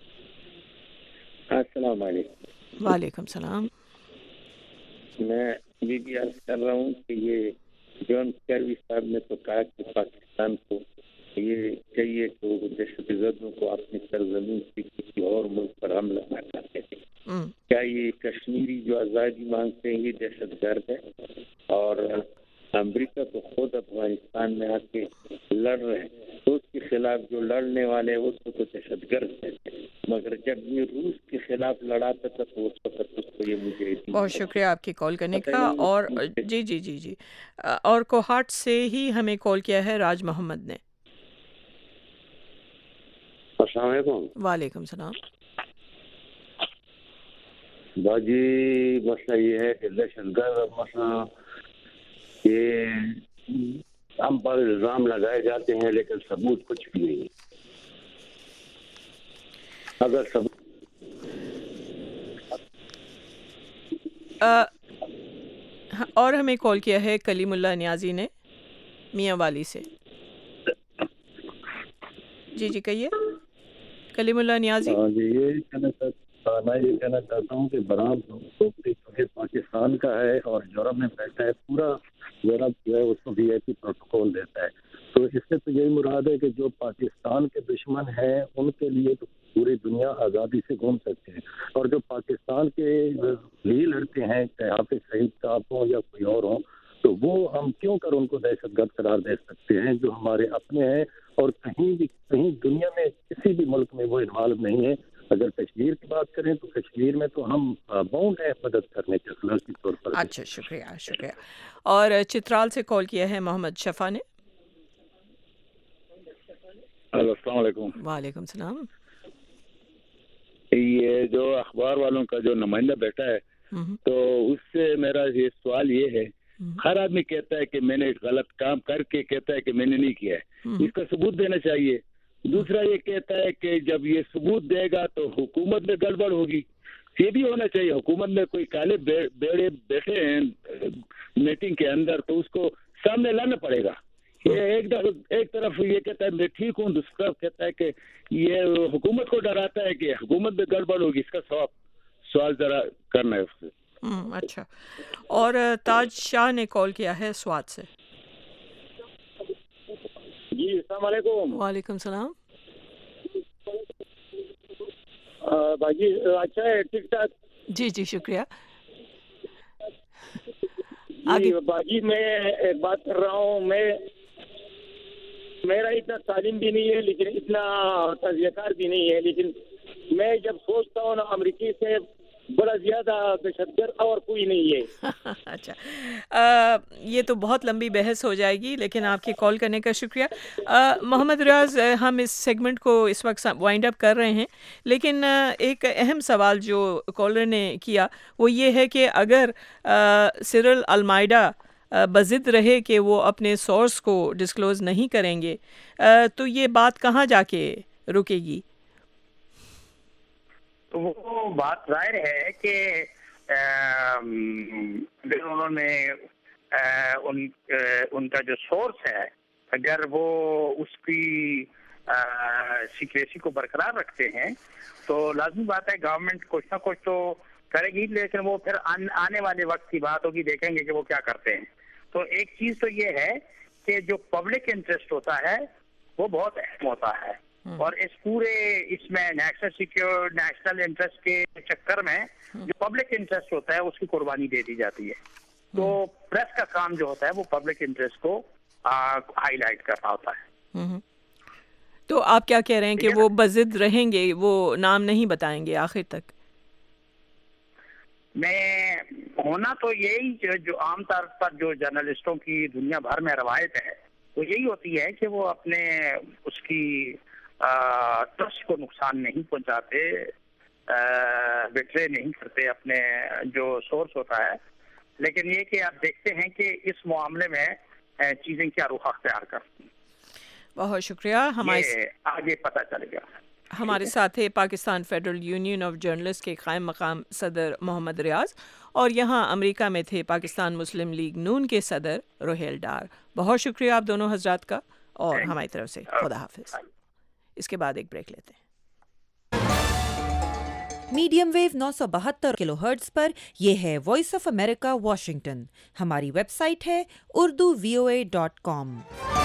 Speaker 21: السلام علیکم۔
Speaker 1: وعلیکم السلام۔
Speaker 21: میں یہ بھی عرض کر رہا ہوں کہ یہ جون کیروی صاحب نے تو کہا کہ پاکستان کو یہ چاہیے کہ وہ دہشت گردوں کو اپنی سرزمین سے کسی اور ملک پر حملہ نہ کرتے تھے۔ کیا یہ کشمیری جو آزادی مانگتے ہیں یہ دہشت گرد ہے؟ اور امریکہ تو خود افغانستان میں آ کے لڑ رہے ہیں، تو اس کے خلاف جو لڑنے والے ہیں اس کو تو دہشت گرد کہتے ہیں، مگر جب یہ روس کے خلاف لڑاتا تھا تو اس وقت اس کو یہ مجھے
Speaker 1: بہت شکریہ آپ کی کال کرنے کا۔ اور جی جی جی جی اور کوہاٹ سے ہی ہمیں کال کیا ہے راج محمد نے۔
Speaker 22: السلام علیکم۔
Speaker 1: وعلیکم السلام۔
Speaker 22: باجی مسئلہ یہ ہے کہ دہشت گرد مسئلہ یہ ہم پر الزام لگائے جاتے ہیں لیکن ثبوت کچھ بھی نہیں۔ اگر ثبوت
Speaker 1: اور ہمیں کال کیا ہے کلیم اللہ نیازی نے میاں والی سے۔ جی جی کہیے کلیم اللہ نیازی۔
Speaker 22: جی یہ کہنا چاہتا میں یہ کہنا چاہتا ہوں کہ برام پاکستان کا ہے اور یورپ میں بیٹھا ہے، پورا یورپ جو ہے اس کو بھی ایسی پروٹوکول دیتا ہے، تو اس سے تو یہی مراد ہے کہ جو پاکستان کے دشمن ہیں ان کے لیے تو پوری دنیا آزادی سے گھوم سکتے ہیں، اور جو پاکستان کے لیے لڑتے ہیں چاہے حافظ سعید صاحب ہوں یا کوئی اور ہوں، تو وہ ہم کیوں کر ان کو دہشت گرد قرار دے سکتے ہیں جو ہمارے اپنے ہیں، اور کہیں بھی کہیں دنیا میں کسی بھی ملک میں وہ انوالو نہیں ہے۔ اگر کشمیر کی بات کریں تو کشمیر میں تو ہم باؤنڈ ہیں مدد کرنے کے اخلاقی طور پر۔
Speaker 1: اچھا شکریہ شکریہ۔ اور چترال سے کال کیا ہے محمد شفا نے۔
Speaker 22: السلام علیکم۔
Speaker 1: وعلیکم السلام۔
Speaker 22: یہ جو اخبار والوں کا جو نمائندہ بیٹھا ہے تو اس سے میرا یہ سوال یہ ہے، ہر آدمی کہتا ہے کہ میں نے غلط کام کر کے کہتا ہے کہ میں نے نہیں کیا ہے، اس کا ثبوت دینا چاہیے۔ دوسرا یہ کہتا ہے کہ جب یہ ثبوت دے گا تو حکومت میں گڑبڑ ہوگی، یہ بھی ہونا چاہیے۔ حکومت میں کوئی کالے بیڑے بیٹھے ہیں میٹنگ کے اندر تو اس کو سامنے لانا پڑے گا۔ یہ ایک ایک طرف یہ کہتا ہے میں ٹھیک ہوں، دوسری طرف کہتا ہے کہ یہ حکومت کو ڈراتا ہے کہ حکومت میں گڑبڑ ہوگی، اس کا سوال سوال ذرا کرنا ہے اس سے۔
Speaker 1: اچھا۔ اور تاج شاہ نے کال کیا ہے سوات سے۔
Speaker 22: جی السلام علیکم۔
Speaker 1: وعلیکم السلام۔
Speaker 22: باجی اچھا ہے ٹھیک ٹھاک؟
Speaker 1: جی جی شکریہ۔
Speaker 22: جی باجی میں ایک بات کر رہا ہوں، میں میرا اتنا تعلیم بھی نہیں ہے لیکن اتنا تجزیہ کار بھی نہیں ہے، لیکن میں جب سوچتا ہوں نا امریکی سے بڑا زیادہ دہشت گرد اور کوئی نہیں ہے۔
Speaker 1: اچھا یہ تو بہت لمبی بحث ہو جائے گی، لیکن آپ کے کال کرنے کا شکریہ۔ محمد ریاض ہم اس سیگمنٹ کو اس وقت وائنڈ اپ کر رہے ہیں، لیکن ایک اہم سوال جو کالر نے کیا وہ یہ ہے کہ اگر سیرل المائیڈا بضد رہے کہ وہ اپنے سورس کو ڈسکلوز نہیں کریں گے تو یہ بات کہاں جا کے रुकेगी?
Speaker 18: तो वो बात जाहिर है कि अगर उन्होंने उन उनका जो सोर्स है अगर वो उसकी सीक्रेसी को बरकरार रखते हैं तो लाजमी बात है गवर्नमेंट कुछ ना कुछ तो करेगी, लेकिन वो फिर आन, आने वाले वक्त की बात होगी, देखेंगे कि वो क्या करते हैं। तो एक चीज तो ये है कि जो पब्लिक इंटरेस्ट होता है वो बहुत अहम होता है, और इस पूरे इसमें नेशनल सिक्योर नेशनल इंटरेस्ट के चक्कर में जो पब्लिक इंटरेस्ट होता है उसकी कुर्बानी दे दी जाती है। तो प्रेस का काम जो होता है वो पब्लिक इंटरेस्ट को हाईलाइट करना होता है।
Speaker 1: तो आप क्या कह रहे हैं कि वो बज़िद रहेंगे, वो नाम नहीं बताएंगे आखिर तक?
Speaker 18: मैं होना तो यही जो, जो आमतौर पर जो जर्नलिस्टों की दुनिया भर में रवायत है वो यही होती है कि वो अपने उसकी ट्रस्ट को नुकसान नहीं पहुंचाते, बिट्रे नहीं करते अपने जो सोर्स होता है। लेकिन ये कि आप देखते हैं कि इस मामले में चीजें क्या रुख अख्तियार करती हैं।
Speaker 1: बहुत शुक्रिया। हमारे
Speaker 18: आगे पता चलेगा।
Speaker 1: हमारे साथ है Pakistan Federal Union of Journalist के कायम मकाम सदर मोहम्मद रियाज, और यहाँ अमेरिका में थे पाकिस्तान मुस्लिम लीग नून के सदर रोहेल डार। बहुत शुक्रिया आप दोनों हजरात का, और हमारी तरफ से खुदा हाफिज। इसके बाद एक ब्रेक लेते हैं।
Speaker 8: मीडियम वेव नौ सौ बहत्तर किलो हर्ट्ज पर यह है वॉइस ऑफ अमेरिका वाशिंगटन। हमारी वेबसाइट है Urdu V O A dot com.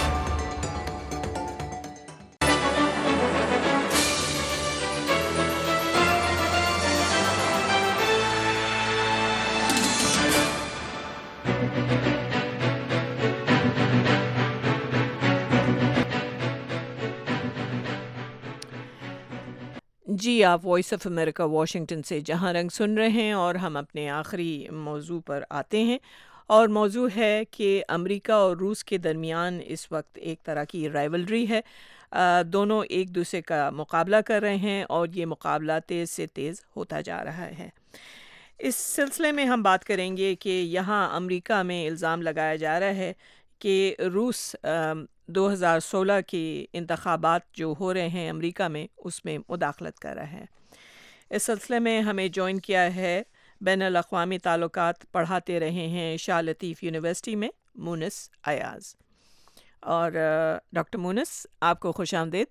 Speaker 1: जी, आप वॉइस ऑफ अमेरिका वाशिंगटन से जहां रंग सुन रहे हैं, और हम अपने आखिरी मौजू पर आते हैं। और मौजू है कि अमेरिका और रूस के दरमियान इस वक्त एक तरह की राइवलरी है। आ, दोनों एक दूसरे का मुकाबला कर रहे हैं, और ये मुकाबला तेज़ से तेज़ होता जा रहा है। इस सिलसिले में हम बात करेंगे कि यहाँ अमेरिका में इल्ज़ाम लगाया जा रहा है कि रूस दो हज़ार सोलह के इंतखाबात जो हो रहे हैं अमेरिका में उसमें मुदाखलत कर रहा है। इस सिलसिले में हमें जॉइन किया है बैनुल अक़वामी ताल्लुकात पढ़ाते रहे हैं शाह लतीफ़ यूनिवर्सिटी में मुनिस अयाज। और डॉक्टर मुनिस, आपको खुशामदीद।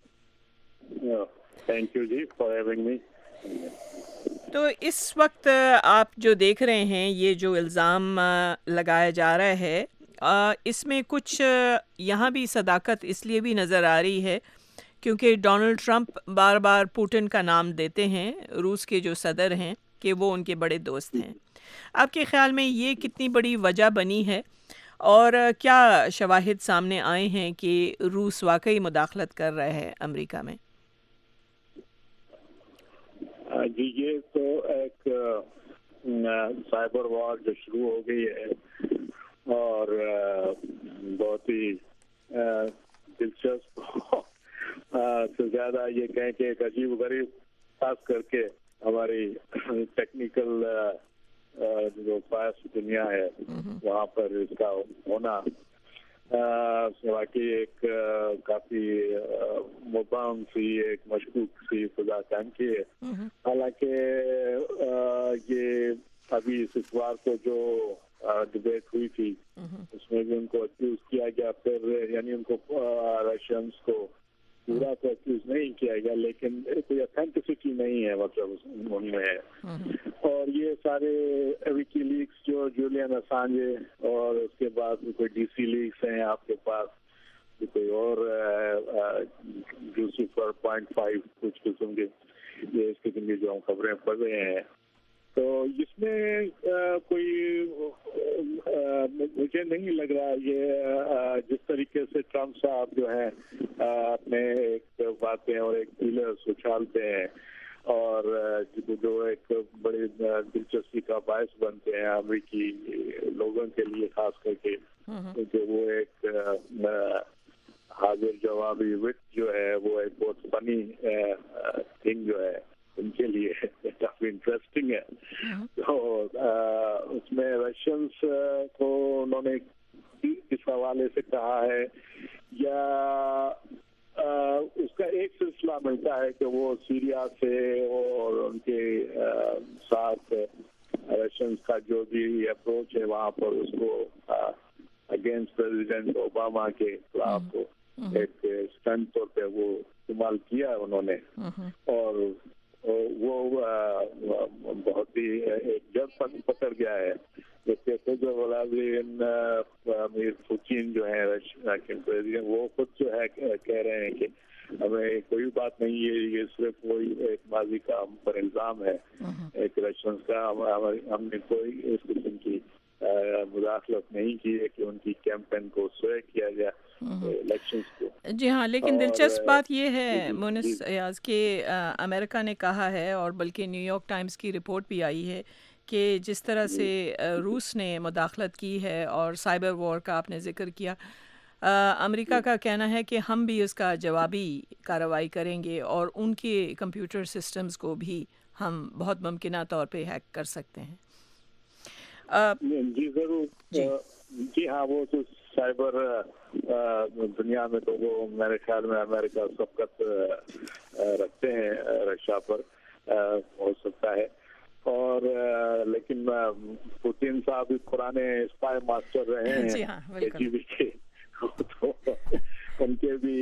Speaker 22: Thank you ji for having me.
Speaker 1: तो इस वक्त आप जो देख रहे हैं ये जो इल्ज़ाम लगाया जा रहा है, आ, इसमें कुछ यहाँ भी सदाकत इसलिए भी नज़र आ रही है क्योंकि डोनाल्ड ट्रंप बार बार पुतिन का नाम देते हैं, रूस के जो सदर हैं, कि वो उनके बड़े दोस्त हैं। आपके ख़्याल में ये कितनी बड़ी वजह बनी है, और क्या शवाहिद सामने आए हैं कि रूस वाकई मुदाखलत कर रहा है अमेरिका में?
Speaker 22: जी, ये तो एक साइबर वॉर जो शुरू हो गई है, और बहुत ही दिलचस्प से ज़्यादा ये कहें कि एक अजीब गरीब, खास करके हमारी टेक्निकल जो फास्ट दुनिया है वहाँ पर इसका होना वाकई एक काफ़ी मुबहम सी, एक मशकूक सी सजा कायम की है। हालांकि ये अभी इस इतवार को जो डिबेट हुई थी उसमें भी उनको अक्यूज किया गया, फिर यानी उनको रशियंस को पूरा तो अक्यूज नहीं किया गया, लेकिन कोई ऑथेंटिसिटी नहीं है मतलब उनमें। और ये सारे विकीलीक्स जो जूलियन असांजे, और उसके बाद कोई डीसी लीक्स हैं आपके पास, कोई और जूसिफर पॉइंट फाइव कुछ किस्म के ये इस किस्म की जो हम खबरें पढ़ रहे हैं, तो इसमें आ, कोई आ, मुझे नहीं लग रहा ये आ, जिस तरीके से ट्रम्प साहब जो हैं अपने एक बातें और एक पिलर्स उछालते हैं, और जो एक बड़े दिलचस्पी का बायस बनते हैं अमेरिकी लोगों के लिए, खास करके जो वो एक हाजिर जवाबी विट जो है वो एक बहुत फनी थिंग जो है उनके लिए काफी इंटरेस्टिंग है। तो उसमें रशियंस को उन्होंने इस हवाले से कहा है, या
Speaker 2: اس کا ایک سلسلہ ملتا ہے کہ وہ سیریا سے اور ان کے ساتھ رشینز کا جو بھی اپروچ ہے وہاں پر اس کو اگینسٹ پریزیڈنٹ اوباما کے خلاف ایک اسٹنٹ طور پہ وہ استعمال کیا انہوں نے, اور وہ بہت ہی ایک جب پکڑ گیا ہے. جیسے خود ولادیمیر امیر پوتین جو ہے رشین پریزیڈنٹ, وہ خود جو ہے کہہ رہے ہیں کہ ہمیں کوئی بات نہیں ہے, یہ صرف کوئی ایک ماضی کا ہم پر الزام ہے ایک رشینز کا, ہم نے کوئی اس قسم کی مداخلت نہیں کی ہے کہ ان کی کیمپین کو سوئے کیا گیا الیکشنز کو.
Speaker 1: جی ہاں, لیکن دلچسپ بات یہ ہے مونس ایاز کہ امریکہ نے کہا ہے, اور بلکہ نیو یارک ٹائمز کی رپورٹ بھی آئی ہے کہ جس طرح سے روس نے مداخلت کی ہے اور سائبر وار کا آپ نے ذکر کیا, امریکہ کا کہنا ہے کہ ہم بھی اس کا جوابی کارروائی کریں گے اور ان کے کمپیوٹر سسٹمز کو بھی ہم بہت ممکنہ طور پہ ہیک کر سکتے ہیں.
Speaker 2: جی ضرور. جی ہاں, وہ تو سائبر دنیا میں تو وہ میرے خیال میں امریکہ سبقت رکھتے ہیں رشیا پر, ہو سکتا ہے. اور لیکن پوتین صاحب بھی پرانے اسپائی ماسٹر رہے ہیں کے جی بی کے, تو ان کے بھی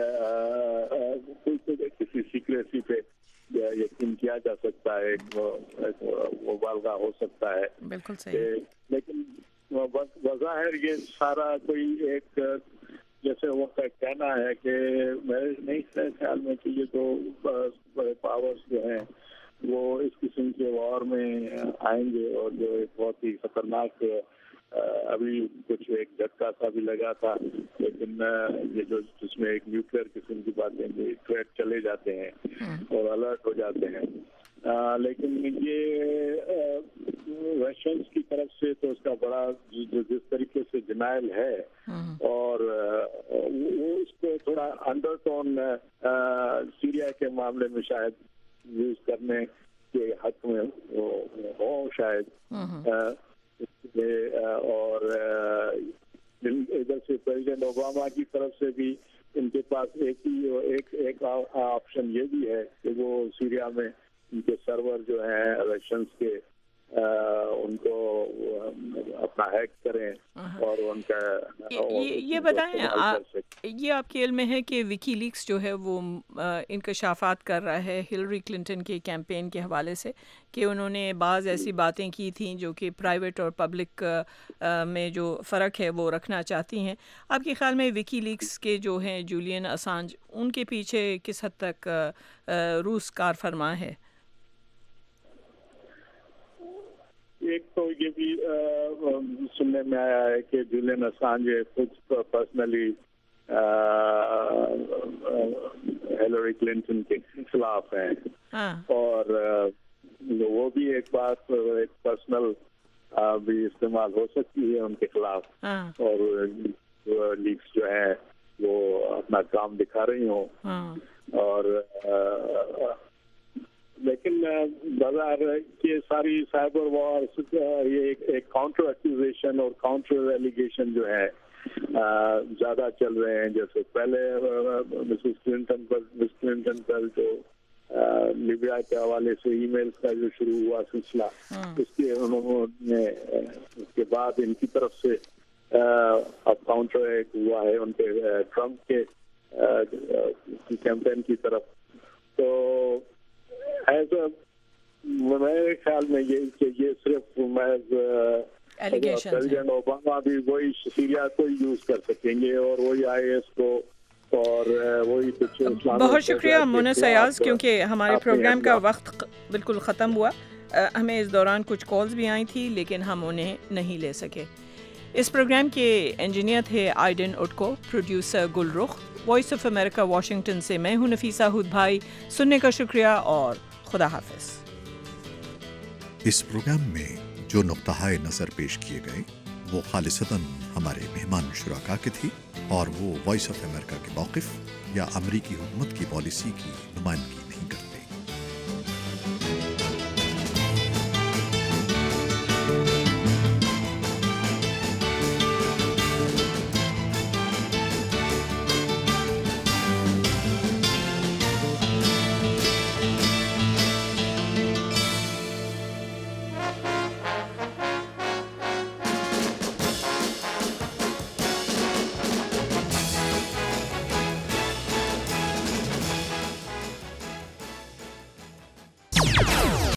Speaker 2: کسی سیکریسی پہ یقین کیا جا سکتا ہے, ایک مبالغہ ہو سکتا ہے.
Speaker 1: بالکل صحیح.
Speaker 2: لیکن بظاہر یہ سارا کوئی ایک جیسے وہ کہنا ہے کہ میرے نہیں خیال میں کہ یہ دو بڑے پاورز جو ہیں وہ اس قسم کے وار میں آئیں گے, اور جو ایک بہت ہی خطرناک ابھی کچھ ایک جھٹکا سا بھی لگا تھا, لیکن یہ جو جس میں ایک نیوکلیئر قسم کی باتیں تھریٹ چلے جاتے ہیں اور الرٹ ہو جاتے ہیں. لیکن یہ رشینز کی طرف سے تو اس کا بڑا جس طریقے سے ڈینائل ہے, اور وہ اس کو تھوڑا انڈر ٹون سیریا کے معاملے میں شاید یوز کرنے کے حق میں ہوں شاید, اور ادھر سے پریزیڈنٹ اوباما کی طرف سے بھی ان کے پاس ایک ہی ایک ایک آپشن یہ بھی ہے کہ وہ سیریا میں ان کے سرور جو ہیں الیکشنز کے ان کو اپنا ہیک کریں اور ان کا
Speaker 1: یہ بتائیں, یہ آپ کے علم میں ہے کہ وکی لیکس جو ہے وہ انکشافات کر رہا ہے ہلری کلنٹن کے کیمپین کے حوالے سے, کہ انہوں نے بعض ایسی باتیں کی تھیں جو کہ پرائیویٹ اور پبلک میں جو فرق ہے وہ رکھنا چاہتی ہیں. آپ کے خیال میں وکی لیکس کے جو ہیں جولین اسانج, ان کے پیچھے کس حد تک روس کار فرما ہے؟
Speaker 2: ایک تو یہ بھی سننے میں آیا ہے کہ جولین اسانج خود پرسنلی ہیلری کلنٹن کے خلاف ہیں, اور وہ بھی ایک بات ایک پرسنل بھی استعمال ہو سکتی ہے ان کے خلاف, اور لیکس جو ہیں وہ اپنا کام دکھا رہی ہوں. اور لیکن بظاہر کہ ساری سائبر وار یہ ایک کاؤنٹر ایکوزیشن اور کاؤنٹر ایلیگیشن جو ہے زیادہ چل رہے ہیں. جیسے پہلے مسز کلنٹن پر مس کلنٹن پر جو لیبیا کے حوالے سے ای میلز کا جو شروع ہوا سلسلہ, اس کے انہوں نے اس کے بعد ان کی طرف سے اب کاؤنٹر ایک ہوا ہے ان کے ٹرمپ کے کیمپین کی طرف. تو ایز اے میرے خیال میں یہ کہ یہ صرف محض پریزیڈنٹ اوباما بھی وہی سیریا کو یوز کر سکیں گے, اور وہی آئی ایس کو, اور وہی کچھ.
Speaker 1: بہت شکریہ مونس ایاز, کیونکہ ہمارے پروگرام کا وقت بالکل ختم ہوا. ہمیں اس دوران کچھ کالز بھی آئی تھی لیکن ہم انہیں نہیں لے سکے. اس پروگرام کے انجینئر تھے آئیڈن اٹکو, producer Gul Rukh. Voice of America Washington سے میں ہوں نفیسہ ہود بھائی. سننے کا شکریہ اور خدا حافظ.
Speaker 3: اس پروگرام میں جو نقطہ نظر پیش کیے گئے وہ خالصتاً ہمارے مہمان شرکا کے تھی, اور وہ وائس آف امریکہ کے موقف یا امریکی حکومت کی پالیسی کی نمائندگی